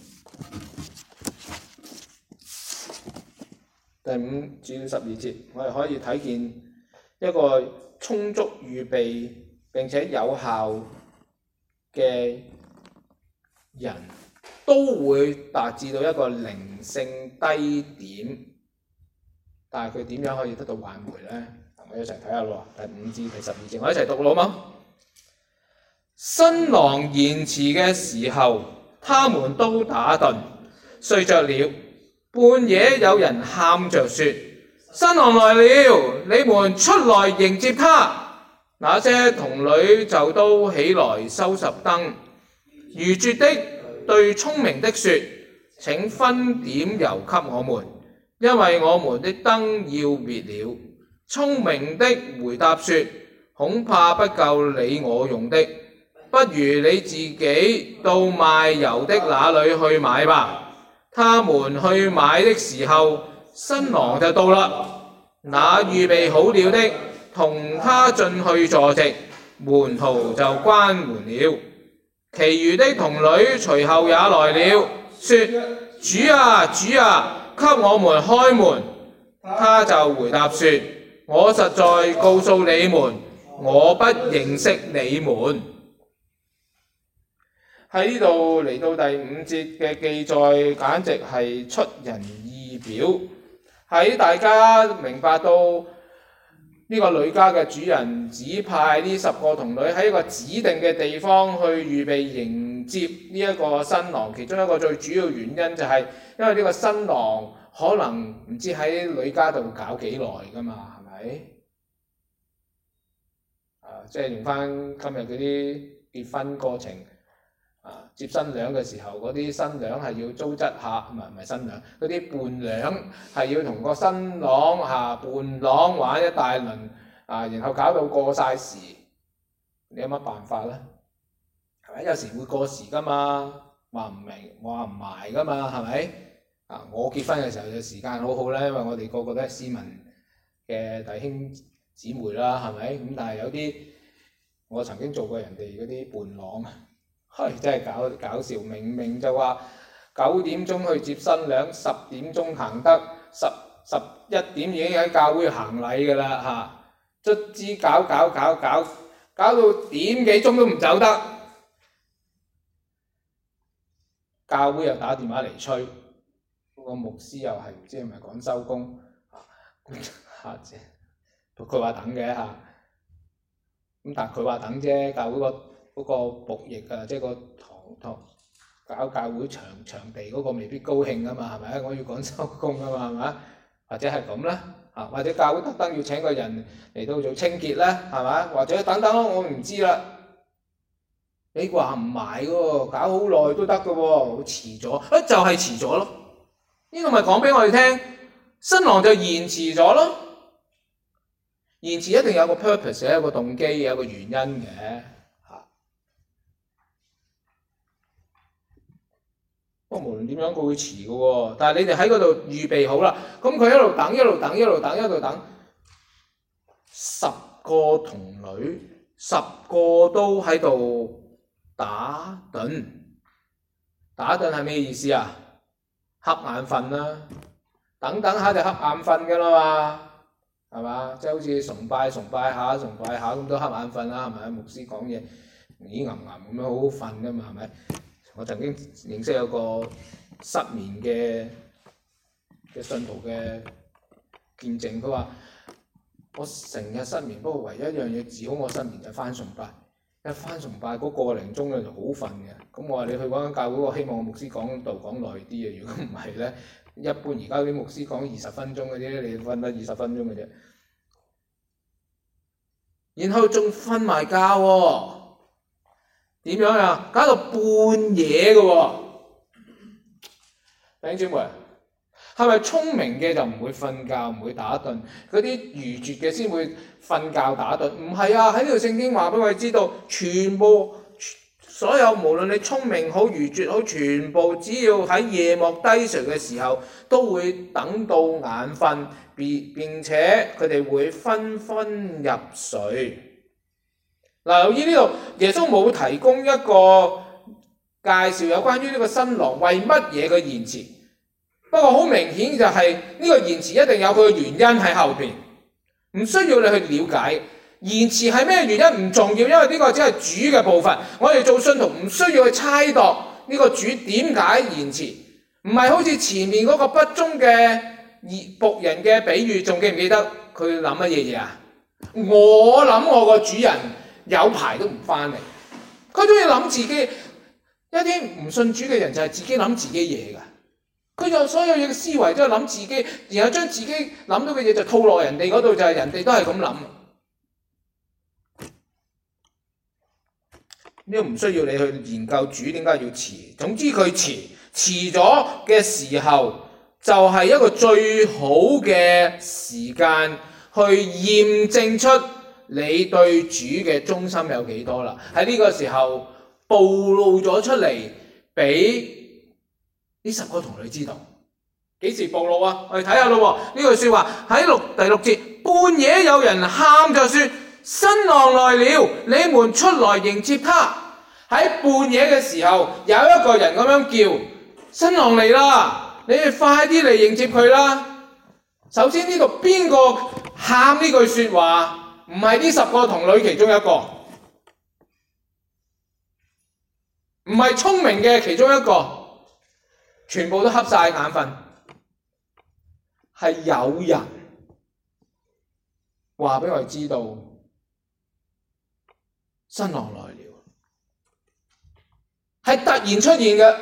第五至十二節，我哋可以睇見一個充足預備並且有效嘅人，都會達至到一個靈性低點，但係佢點樣可以得到挽回呢？我哋一齊睇下咯，第五至第十二節，我一齊讀好嗎？新郎言辭嘅時候，他們都打盹睡着了。半夜有人喊着說：新郎來了，你們出來迎接他。那些童女就都起來收拾燈。愚拙的對聰明的說：請分點油給我們，因為我們的燈要滅了。聰明的回答說：恐怕不夠你我用的。 不如你自己到賣油的那裏去買吧。他們去買的時候，新郎就到啦。那預備好了的，同他進去坐席，門徒就關門了。其餘的童女隨後也來了，說：主啊，主啊，給我們開門。他就回答說：我實在告訴你們，我不認識你們。喺呢度嚟到第五節嘅記載，簡直係出人意表。喺大家明白到呢個女家嘅主人指派呢十個童女喺一個指定嘅地方去預備迎接呢一個新郎，其中一個最主要原因就係因為呢個新郎可能唔知喺女家度搞幾耐㗎嘛，係咪？啊，即係用返今日嗰啲結婚過程。啊！接新娘嘅時候，嗰啲新娘係要糟質下，唔係唔係新娘，嗰啲伴娘係要同個新郎嚇、啊、伴郎玩一大輪啊，然後搞到過晒時，你有乜辦法咧？係咪？有時會過時噶嘛，話唔明話唔埋噶嘛，係咪？啊！我結婚嘅時候就時間好好咧，因為我哋個個都係斯文嘅弟兄姊妹啦，係咪？咁但係有啲我曾經做過人哋嗰啲伴郎。係真係搞搞笑，明明就話九點鐘去接新娘，十點鐘行得，十十一點已經喺教會行禮㗎啦嚇，卒之搞搞搞搞搞到點幾鐘都唔走得，教會又打電話嚟催，個牧師又係唔知係咪趕收工嚇，佢話等嘅嚇，咁但係佢話等啫，教會個。嗰個僕役啊，即係個堂堂搞教會場場地嗰個未必高興啊嘛，係咪？我要趕收工啊嘛，係咪？或者係咁啦，啊或者教會特登要請個人嚟到做清潔咧，係咪？或者等等我唔知啦。你話唔埋喎，搞好耐都得嘅喎，遲咗，啊就係遲咗咯。呢個咪講俾我哋聽，新郎就延遲咗咯。延遲一定有個 purpose，有個動機，有個原因嘅。無論點樣，佢會遲嘅喎。但係你哋喺嗰度預備好啦，咁佢一路等，一路等，一路等，一路等。十個童女，十個都喺度打盹。打盹係咩意思啊？瞌眼瞓啦，等等下就瞌眼瞓㗎啦嘛，係嘛？即係好似崇拜崇拜下崇拜下咁都瞌眼瞓啦，係咪？牧師講嘢咦吟吟咁樣好好瞓㗎嘛，係咪？我曾經認識有個失眠嘅嘅信徒嘅見證，佢話：我成日失眠，不過唯一一樣嘢治好我失眠就係返崇拜。一返崇拜嗰個零鐘咧就好瞓嘅。咁我話你去嗰間教會，我希望牧師講道講耐啲嘅。如果唔係咧，一般而家啲牧師講二十分鐘嘅啫，你瞓得二十分鐘嘅啫。然後仲瞓埋覺喎。點樣啊？搞到半夜嘅喎，弟兄姊妹，係咪聰明嘅就唔會瞓覺，唔會打盹？嗰啲愚拙嘅先會瞓覺打盹？唔係啊！喺呢度聖經話俾我哋知道，全部所有無論你聰明好、愚拙好，全部只要喺夜幕低垂嘅時候，都會等到眼瞓，並並且佢哋會紛紛入睡。嗱，留意呢度，耶穌冇提供一個介紹有關於呢個新郎為乜嘢嘅延遲。不過好明顯就係呢個延遲一定有佢嘅原因喺後邊，唔需要你去了解延遲係咩原因唔重要，因為呢個只係主嘅部分。我哋做信徒唔需要去猜度呢個主點解延遲，唔係好似前面嗰個不忠嘅僕人嘅比喻，仲記唔記得佢諗乜嘢嘢啊？我諗我個主人有排都唔返嚟，佢中意諗自己。一啲唔信主嘅人就係自己諗自己嘢㗎，佢就所有嘢嘅思維都係諗自己，然後將自己諗到嘅嘢就套落人哋嗰度，就係人哋都係咁諗。呢個唔需要你去研究主點解要遲，總之佢遲遲咗嘅時候，就係一個最好嘅時間去驗證出你對主嘅忠心有幾多啦。喺呢個時候暴露咗出嚟，俾呢十個童女知道。幾時暴露啊？我哋睇下咯。呢句說話喺六第六節，半夜有人喊着說：新郎來了，你們出來迎接他。喺半夜嘅時候，有一個人咁樣叫：新郎嚟啦，你哋快啲嚟迎接佢啦。首先呢度邊個喊呢句說話？唔係呢十個童女其中一個，唔係聰明嘅其中一個，全部都瞌晒眼瞓。係有人話俾我哋知道新郎來了，係突然出現嘅。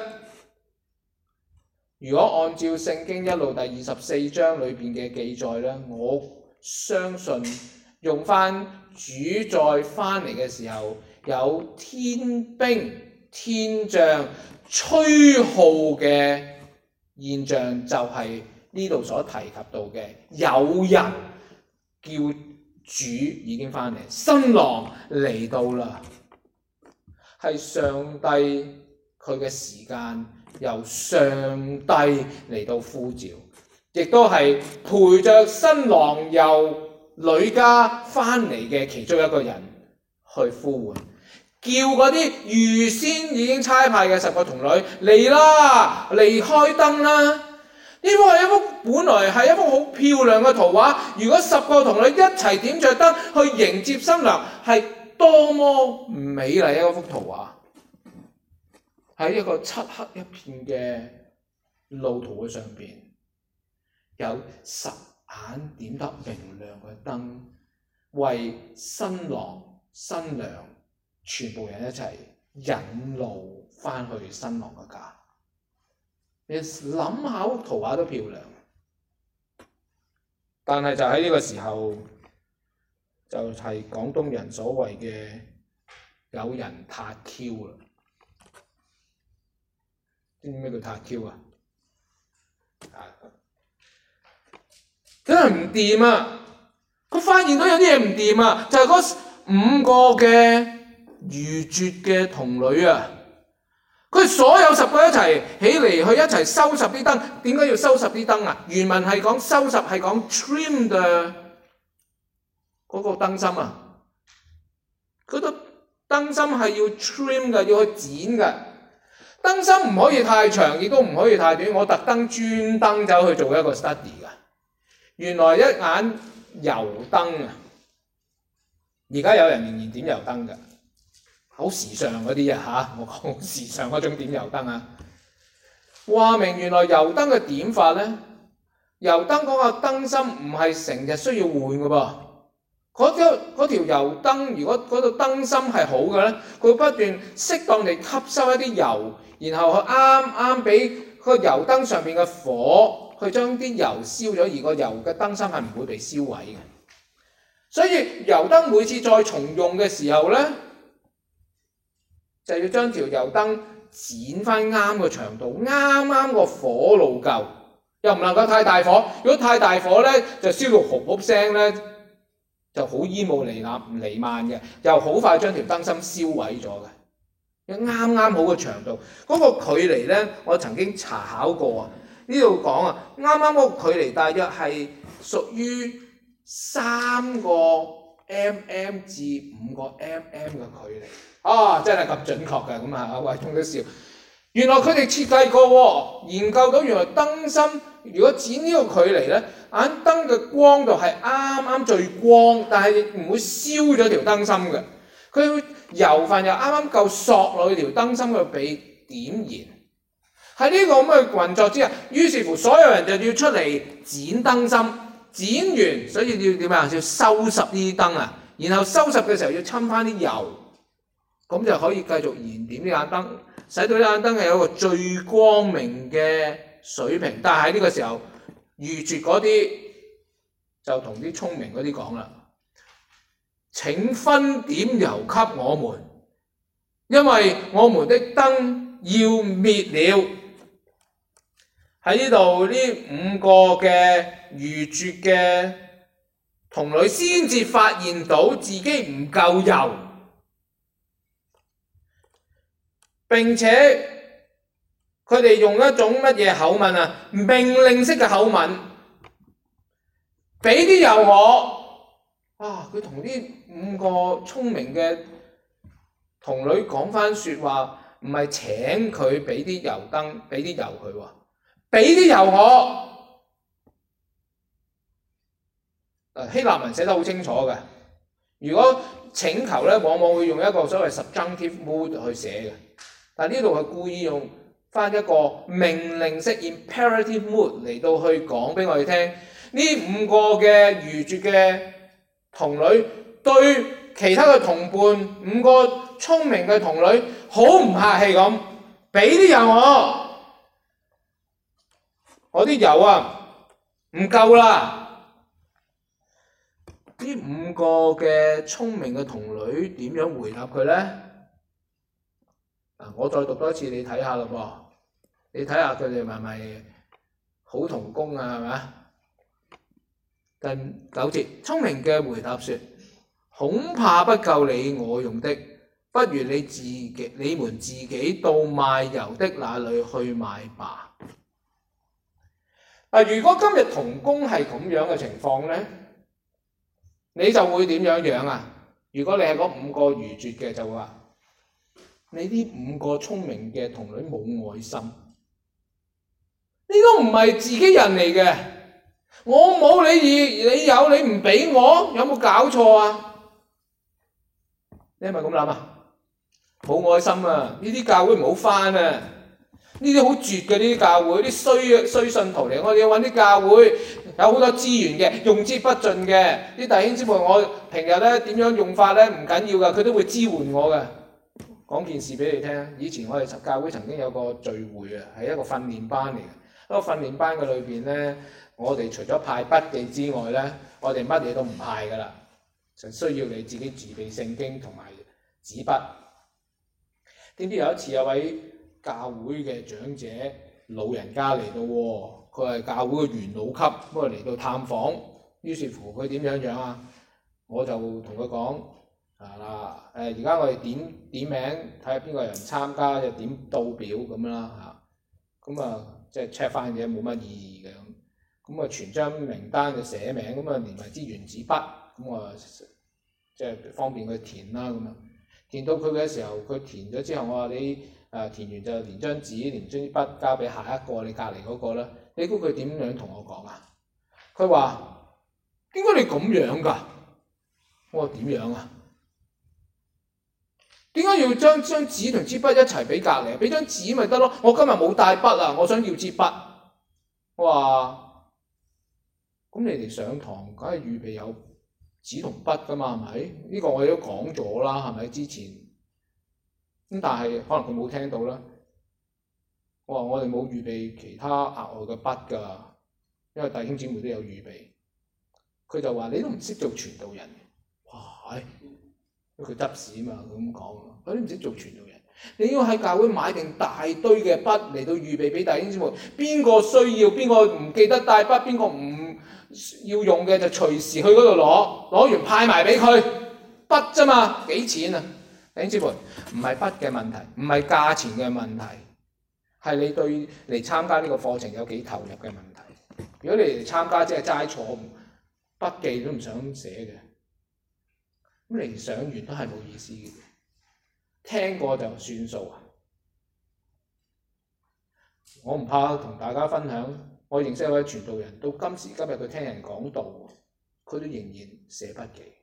如果按照聖經一路第二十四章裏邊嘅記載咧，我相信用翻主再翻嚟嘅時候，有天兵天將吹號嘅現象，就係呢度所提及到嘅，有人叫主已經翻嚟，新郎嚟到啦，係上帝佢嘅時間由上帝嚟到呼召，亦都係陪着新郎由女家翻嚟嘅其中一個人去呼喚，叫嗰啲預先已經差派嘅十個童女嚟啦，嚟開燈啦。呢幅係一幅本來係一幅好漂亮嘅圖畫，如果十個童女一齊點着燈去迎接新娘，係多麼美麗一幅圖畫。喺一個漆黑一片嘅路途嘅上邊，有十眼點得明亮嘅燈，為新郎新娘全部人一齊引路返去新郎嘅家。你諗下幅圖畫都漂亮，但係就喺呢個時候，就係、是、廣東人所謂嘅有人撻 Q 啦。知唔知咩叫撻 Q 啊？真係唔掂啊！佢發現到有啲嘢唔掂啊，就係、是、嗰五個嘅愚拙嘅童女啊！佢所有十個一齊起嚟去一齊收拾啲燈，點解要收拾啲燈啊？原文係講收拾，係講 trim 嘅嗰個燈芯啊。嗰個燈芯係要 trim 嘅，要去剪嘅。燈芯唔可以太長，亦都唔可以太短。我特登專登走去做一個 study 㗎。原來一眼油燈啊，而家有人仍然點油燈㗎。好時尚嗰啲啊嚇，我講時尚嗰種點油燈啊，話明原來油燈嘅點法咧，油燈嗰個燈芯唔係成日需要換嘅噃，嗰條嗰條油燈如果嗰度燈芯係好嘅咧，佢會不斷適當地吸收一啲油，然後佢啱啱俾個油燈上邊嘅火去將啲油燒咗，而個油嘅燈芯係唔會被燒毀嘅。所以油燈每次再重用嘅時候咧，就要將條油燈剪翻啱個長度，啱啱個火路夠，又唔能夠太大火。如果太大火咧，就燒到噗噗聲咧，就好煙霧彌漫彌漫嘅，又好快將條燈芯燒毀咗嘅。要啱啱好個長度，嗰、那個距離咧，我曾經查考過啊。呢度講啊，啱啱嗰個距離大約係屬於三個 mm 至五個 mm 嘅距離。啊，真係咁準確嘅，咁啊，喂，中咗笑。原來佢哋設計過喎，研究到原來燈芯如果剪呢個距離咧，眼燈嘅光度係啱啱最光，但係唔會燒咗條燈芯嘅。佢會油份又啱啱夠索落去條燈芯度俾點燃。喺呢個咁嘅運作之下，於是乎所有人就要出嚟剪燈芯，剪完所以要點啊？要收拾呢啲燈啊，然後收拾嘅時候要侵翻啲油。咁就可以繼續燃點啲眼燈，使到啲眼燈係有一個最光明嘅水平。但係喺呢個時候，愚拙嗰啲就同啲聰明嗰啲講啦：請分點油給我們，因為我們的燈要滅了。喺呢度呢五個嘅愚拙嘅童女先至發現到自己唔夠油，並且佢哋用一種乜嘢口吻啊？命令式嘅口吻，俾啲油我。啊！佢同呢五個聰明嘅童女講翻説話，唔係請佢俾啲油燈，俾啲油佢喎，俾啲油我。希臘文寫得好清楚嘅。如果請求咧，往往會用一個所謂 subjunctive mood 去寫嘅，但係呢度係故意用翻一個命令式 imperative mood 嚟到去講俾我哋聽。呢五個嘅愚拙嘅童女對其他嘅同伴，五個聰明嘅童女好唔客氣咁，俾啲油我，我啲油啊唔夠啦。呢五個嘅聰明嘅童女點樣回答佢呢？我再讀多一次，你睇下咯噃，你睇下佢哋係咪好童工啊？係咪啊？第九節，聰明嘅回答說：恐怕不夠你我用的，不如你自己你們自己到賣油的那裏去買吧。如果今日童工係咁樣嘅情況呢，你就會點樣樣啊？如果你係嗰五個愚拙嘅，就會話你呢五個聰明嘅童女冇愛心，呢都唔係自己人嚟嘅。我冇你而你有，你唔俾我，有冇搞錯啊？你係咪咁諗啊？冇愛心啊！呢啲教會唔好返啊！呢啲好絕嘅，呢啲教會，啲衰衰信徒嚟。我哋要揾啲教會有好多資源嘅，用之不盡嘅。啲弟兄姊妹，我平日咧點樣用法咧唔緊要㗎，佢都會支援我㗎。講件事俾你聽，以前我哋教會曾經有個聚會啊，係一個訓練班嚟嘅。嗰個訓練班嘅裏邊咧，我哋除咗派筆記之外咧，我哋乜嘢都唔派㗎啦，就需要你自己自備聖經同埋紙筆。點知有一次有位教會嘅長者老人家嚟到喎，佢係教會嘅元老級，不過嚟到探訪，於是乎佢點樣樣啊？我就同佢講啊嗱，誒而家我哋點點名睇下邊個人參加，就點到表咁啦嚇，咁啊即係 check 翻嘢冇乜意義嘅咁，咁啊傳張名單就寫名，咁啊連埋支原子筆，咁啊即係方便佢填啦咁啊。填到佢嘅時候，佢填咗之後，我話你誒填完就連張紙、連張筆交俾下一個你隔離嗰個啦。你估佢點樣同我講啊？佢話：點解你咁樣㗎？我話點樣啊？點解要將張紙同支筆一齊俾隔離？俾張紙咪得咯。我今日冇帶筆啊，我想要支筆。我話：咁你哋上堂梗係預備有紙同筆㗎嘛，係咪？呢個我哋都講咗啦，係咪之前？咁但係可能佢冇聽到啦。我話我哋冇預備其他額外嘅筆㗎，因為弟兄姊妹都有預備。佢就話你都唔識做傳道人，哇！因為佢執屎嘛，佢咁講。佢都唔識做傳道人，你要喺教會買定大堆嘅筆嚟到預備俾弟兄姊妹。邊個需要？邊個唔記得帶筆？邊個唔要用嘅就隨時去嗰度攞，攞完派埋俾佢。筆啫嘛，幾錢啊？弟兄姊妹，唔係筆嘅問題，唔係價錢嘅問題，係你對嚟參加呢個課程有幾投入嘅問題。如果你嚟參加即係齋坐，筆記都唔想寫嘅，咁嚟上完都係冇意思嘅，聽過就算數啊！我唔怕同大家分享。我認識一位傳道人，到今時今日佢聽人講道，佢都仍然寫筆記。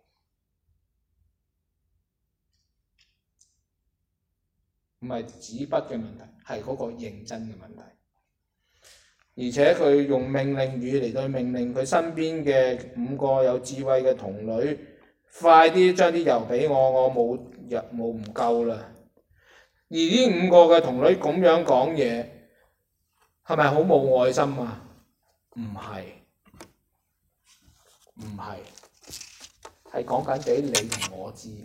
唔係紙筆嘅問題，係嗰個認真嘅問題。而且佢用命令語嚟到命令佢身邊嘅五個有智慧嘅童女，快啲將啲油俾我，我冇油冇唔夠啦。而呢五個嘅童女咁樣講嘢，係咪好冇愛心啊？唔係，唔係，係講緊俾你同我知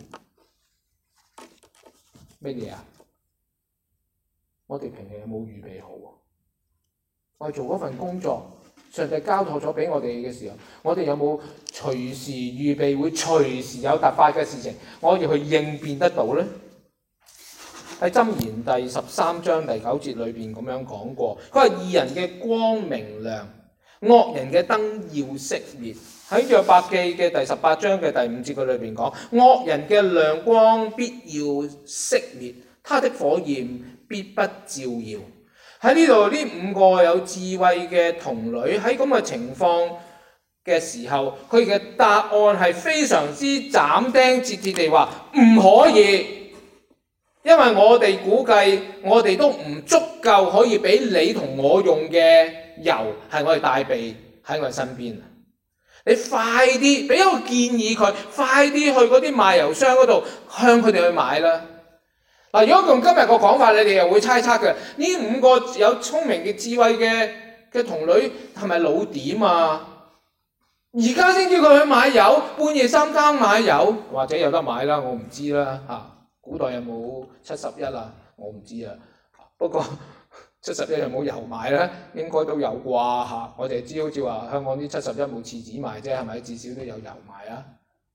咩嘢啊？我哋平日有冇預備好啊？我哋做嗰份工作， 上帝交託咗俾我哋嘅時候，我哋有冇隨時預備會隨時有突發嘅事情，我哋去應變得到呢？喺箴言第十三章第九節裏邊咁樣講過，佢話義人嘅光明亮，惡人嘅燈要熄滅。喺約伯記嘅第十八章嘅第五節嘅裏邊講，惡人嘅亮光必要熄滅，他的火焰必不照耀。喺呢度呢五個有智慧嘅童女喺咁嘅情況嘅時候，佢嘅答案係非常之斬釘截鐵地話唔可以，因為我哋估計我哋都唔足夠可以俾你同我用嘅油係我哋帶備喺我哋身邊。你快啲俾一個建議佢，快啲去嗰啲賣油商嗰度向佢哋去買啦。嗱，如果用今日個講法，你哋又會猜測嘅，呢五個有聰明嘅智慧嘅嘅童女係咪老點啊？而家先叫佢去買油，半夜三更買油，或者有得買啦，我唔知啦嚇。古代有冇七十一啊？我唔知啊。不過七十一有冇油賣咧？應該都有啩嚇。我哋知好似話香港啲七十一冇廁紙賣啫，係咪？至少都有油賣啊。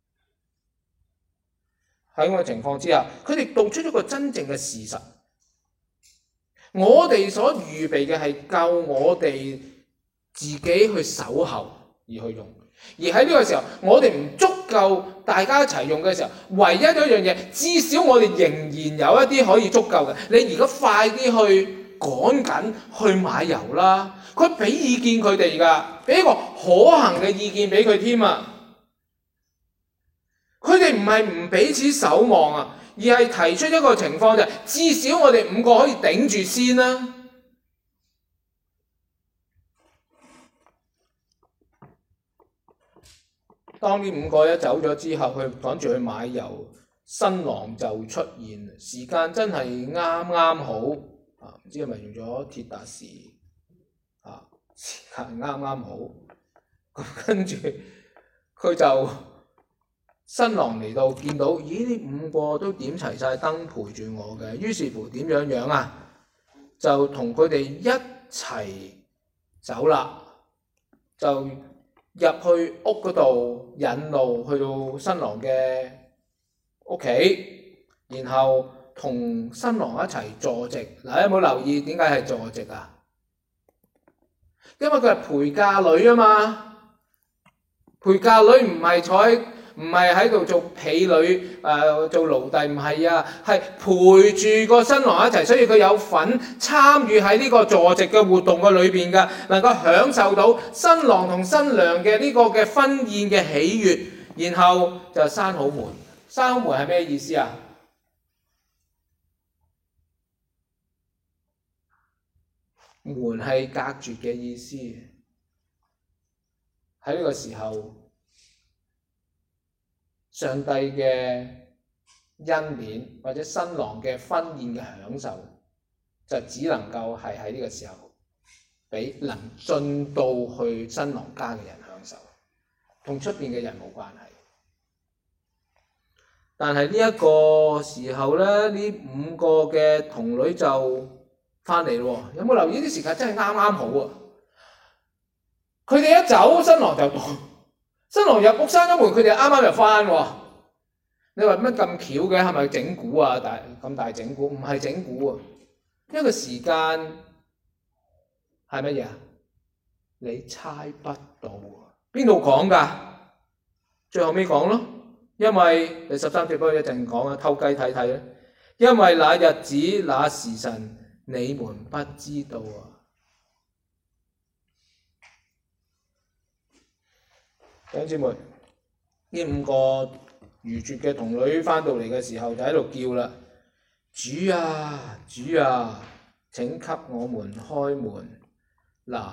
喺咁嘅情況之下，佢哋道出咗個真正嘅事實。我哋所預備嘅係夠我哋自己去守候而去用，而喺呢個時候，我哋唔足夠大家一齊用嘅時候，唯一一樣嘢，至少我哋仍然有一啲可以足夠嘅。你而家快啲去趕緊去買油啦！佢俾意見佢哋㗎，俾一個可行嘅意見俾佢添啊！佢哋唔係唔彼此守望啊，而係提出一個情況就係，至少我哋五個可以頂住先啦。當呢五個一走咗之後，佢趕住去買油，新郎就出現，時間真係啱啱好啊！唔知係咪用咗鐵達時啊？時間啱啱好，咁跟住佢就。新郎嚟到見到，咦？呢五個都點齊晒燈陪住我嘅，於是乎點樣樣啊？就同佢哋一齊走啦，就入去屋嗰度引路去到新郎嘅屋企，然後同新郎一齊坐席。嗱，有冇留意點解係坐席啊？因為佢係陪嫁女啊嘛，陪嫁女唔係坐喺。唔係喺度做婢女，誒、呃、做奴隸，唔係啊，係陪住個新郎一齊，所以佢有份參與喺呢個坐席嘅活動嘅裏邊㗎，能夠享受到新郎同新娘嘅呢個嘅婚宴嘅喜悅，然後就閂好門。閂好門係咩意思啊？門係隔絕嘅意思。喺呢個時候。上帝嘅恩典或者新郎嘅婚宴嘅享受，就只能夠係喺呢個時候俾能進到去新郎家嘅人享受，同出邊嘅人冇關係。但係呢一個時候咧，呢五個嘅童女就翻嚟咯。有冇留意啲時間真係啱啱好啊？佢哋一走，新郎就到。新郎入屋閂咗門，佢哋啱啱就翻喎。你話乜咁巧嘅？係咪整蠱啊？大咁大整蠱？唔係整蠱啊！因為時間係乜嘢啊？你猜不到啊！邊度講㗎？最後尾講咯。因為第十三節嗰一陣講啊，偷雞睇睇咧。因為那日子那時辰，你們不知道啊！弟兄姊妹，呢五個愚拙嘅童女翻到嚟嘅時候就喺度叫啦：主啊，主啊，請給我們開門。嗱，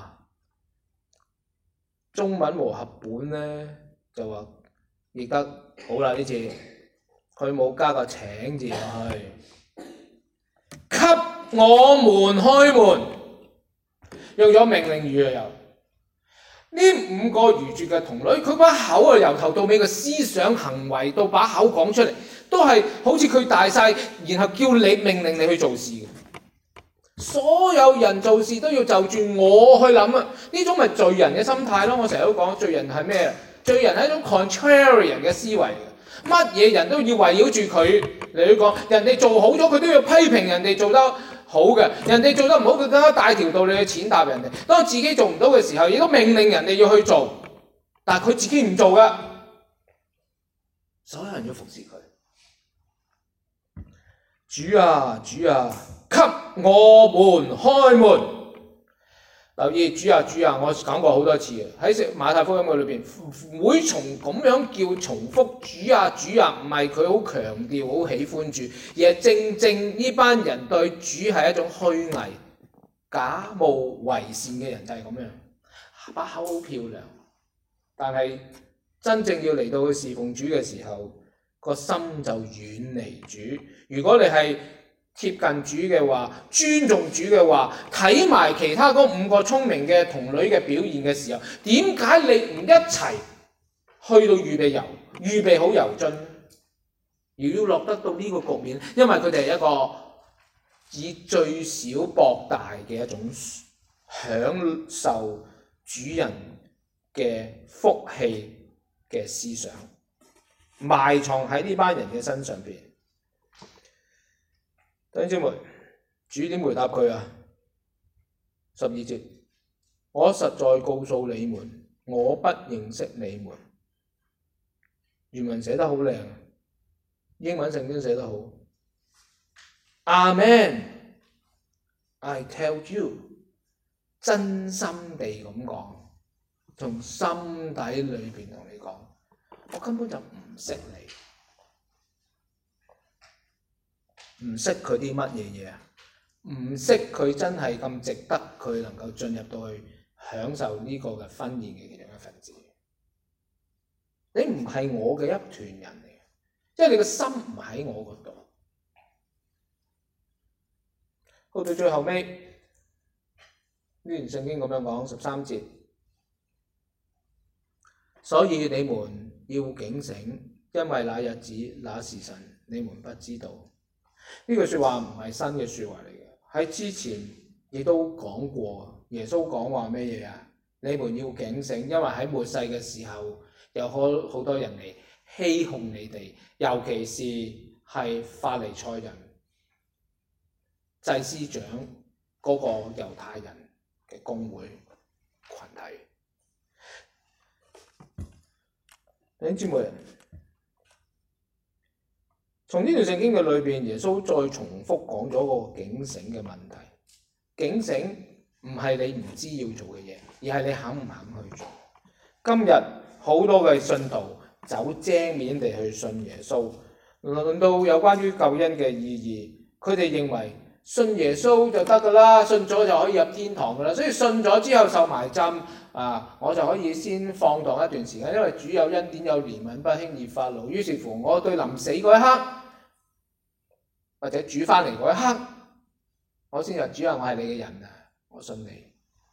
中文和合本咧就話譯得好啦，呢次佢冇加個請字落去，給我們開門，用咗命令語啊又。呢五個愚拙嘅童女，佢把口啊由頭到尾嘅思想行為到把口講出嚟，都係好似佢大晒，然後叫你命令你去做事嘅。 所有人做事都要就住我去諗啊！呢種咪罪人嘅心態咯。我成日都講罪人係咩？罪人係一種 contrarian 嘅思維嘅，乜嘢人都要圍繞住佢嚟去講。人哋做好咗，佢都要批評人哋做得好嘅；人哋做得唔好，佢更加大條道理去踐踏人哋。當自己做唔到嘅時候，亦都命令人哋要去做，但係佢自己唔做嘅，所有人要服侍佢。主啊，主啊，給我們開門。留意主啊，主啊，我講過好多次喺馬太福音嘅裏邊，每從咁樣叫重複主啊，主啊，唔係佢好強調好喜歡主，而係正正呢班人對主係一種虛偽、假冒為善嘅人，就係咁樣，把口好漂亮，但係真正要嚟到去侍奉主嘅時候，個心就遠離主。如果你係貼近主嘅話，尊重主嘅話，睇埋其他嗰五個聰明嘅童女嘅表現嘅時候，點解你唔一齊去到預備油，預備好油樽，而要落得到呢個局面？因為佢哋係一個以最小博大嘅一種享受主人嘅福氣嘅思想，埋藏喺呢班人嘅身上邊。弟兄姊妹，主點回答佢啊？十二節，我實在告訴你們，我不認識你們。原文寫得好靚，英文聖經寫得好。Amen, I tell you， 真心地咁講，從心底裏邊同你講，我根本就唔識你。唔識佢啲乜嘢嘢啊？唔識佢真係咁值得佢能夠進入到去享受呢個嘅婚宴嘅其中一份子。你唔係我嘅一團人嚟嘅，因為你個心唔喺我嗰度。到到最後尾，呢段聖經咁樣講，十三節，所以你們要警醒，因為那日子那時辰你們不知道。呢句説話唔係新嘅説話嚟嘅，喺之前亦都講過。耶穌講話咩嘢啊？你們要警醒，因為喺末世嘅時候有好好多人嚟欺哄你哋，尤其是係法利賽人、祭司長嗰個猶太人嘅公會群體。弟兄姊妹，從呢段聖經嘅裏邊，耶穌再重複講咗個警醒嘅問題。警醒唔係你唔知要做嘅嘢，而係你肯唔肯去做。今日好多嘅信徒走正面地去信耶穌，論到有關於救恩嘅意義，佢哋認為信耶穌就得㗎啦，信咗就可以入天堂㗎啦。所以信咗之後受埋浸啊，我就可以先放蕩一段時間，因為主有恩典有憐憫，不輕易發怒。於是乎，我對臨死嗰一刻，或者主翻嚟嗰一刻，我先話主啊，我係你嘅人啊，我信你。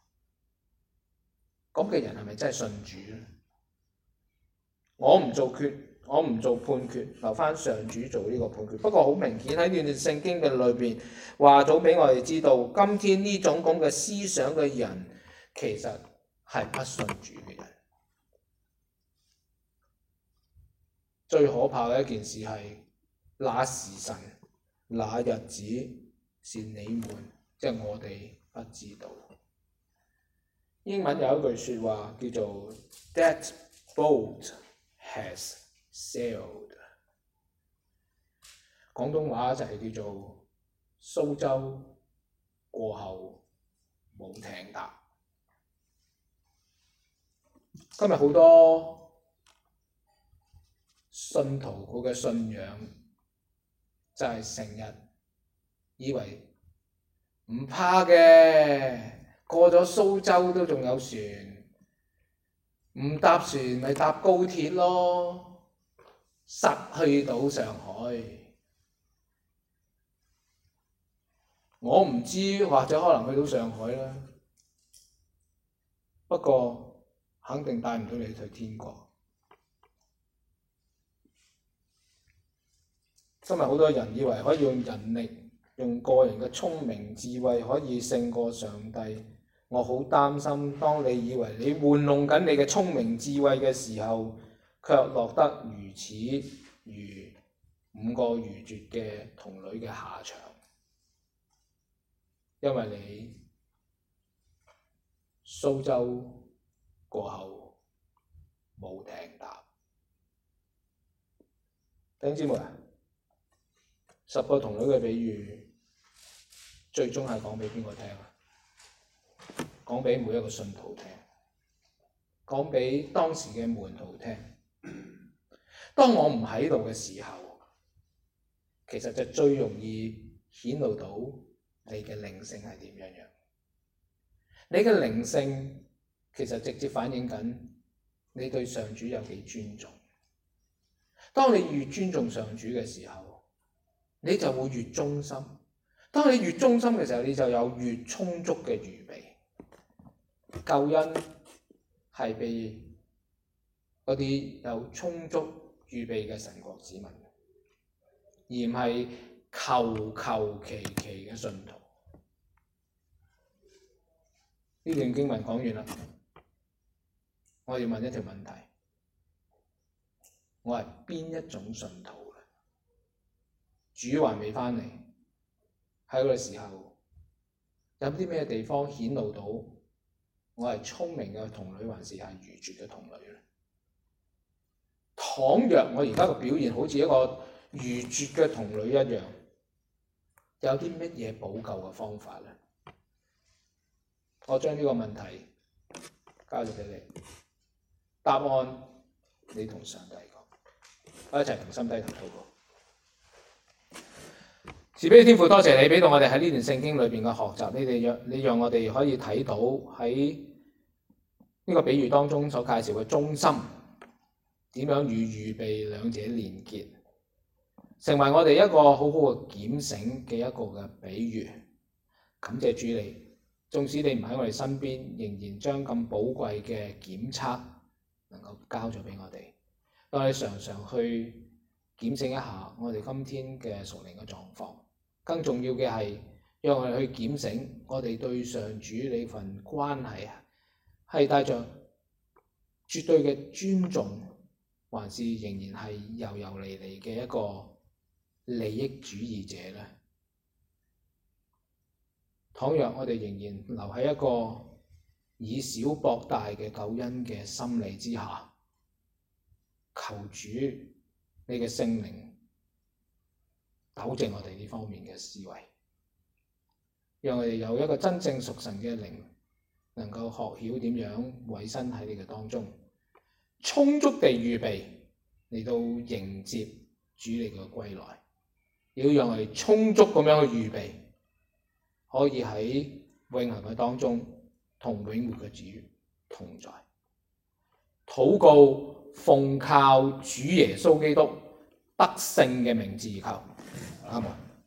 咁嘅人係咪真係信主咧？我唔做決，我唔做判決，留翻上主做呢個判決。不過好明顯喺呢段聖經嘅裏邊話咗俾我哋知道，今天呢種咁嘅思想嘅人，其實係不信主嘅人。最可怕嘅一件事係，那時辰、那日子是你們，即係我哋不知道。英文有一句説話叫做 That boat has sailed。廣東話就係叫做蘇州過後冇艇搭。今日好多信徒佢嘅信仰就係成日以為唔怕嘅，過咗蘇州都仲有船，唔搭船咪搭高鐵咯，實去到上海。我唔知，或者可能去到上海啦，不過肯定帶唔到你去天國。今日好多人以為可以用人力用個人嘅聰明智慧可以勝過上帝。我好擔心，當你以為你玩弄緊你嘅聰明智慧嘅時候，卻落得如此如五個愚拙嘅童女嘅下場，因為你蘇州過後冇艇搭。弟兄姊妹啊，十個童女嘅比喻，最終係講俾邊個聽啊？講俾每一個信徒聽，講俾當時嘅門徒聽。當我唔喺度嘅時候，其實就最容易顯露到你嘅靈性係點樣樣。你嘅靈性其實直接反映緊你對上主有幾尊重。當你越尊重上主嘅時候，你就會越忠心。當你越忠心嘅時候，你就有越充足嘅預備。救恩係被嗰啲有充足預備嘅神國子民，而唔係求求其其嘅信徒。呢段經文講完啦，我要問一條問題：我係邊一種信徒咧？主還未返嚟，喺嗰個時候有啲咩地方顯露到我係聰明嘅童女，還是係愚拙嘅童女咧？倘若我而家嘅表現好似一個愚拙嘅童女一樣，有啲乜嘢補救嘅方法咧？我將呢個問題交咗俾你，答案你同上帝講。我一齊同心低頭禱告。慈悲嘅天父，多謝你俾到我哋喺呢段聖經裏邊嘅學習，你哋讓你讓我哋可以睇到喺呢個比喻當中所介紹嘅忠心點樣與預備兩者連結，成為我哋一個好好嘅檢醒嘅一個嘅比喻。感謝主你，縱使你唔喺我哋身邊，仍然將咁寶貴嘅檢測能夠交咗俾我哋，讓我哋常常去檢醒一下我哋今天嘅屬靈嘅狀況。更重要嘅係，讓我哋去檢醒我哋對上主呢份關係係帶着絕對嘅尊重，還是仍然係油油膩膩嘅一個利益主義者呢？倘若我哋仍然留喺一個以小博大嘅救恩嘅心理之下，求主你嘅聖靈糾正我哋呢方面嘅思維，讓我哋有一個真正屬神嘅靈，能夠學曉點樣委身喺你嘅當中，充足地預備嚟到迎接主你嘅歸來。要讓我哋充足咁樣去預備，可以喺永恆嘅當中同永活嘅主同在。禱告奉靠主耶穌基督得勝嘅名字而求，阿們。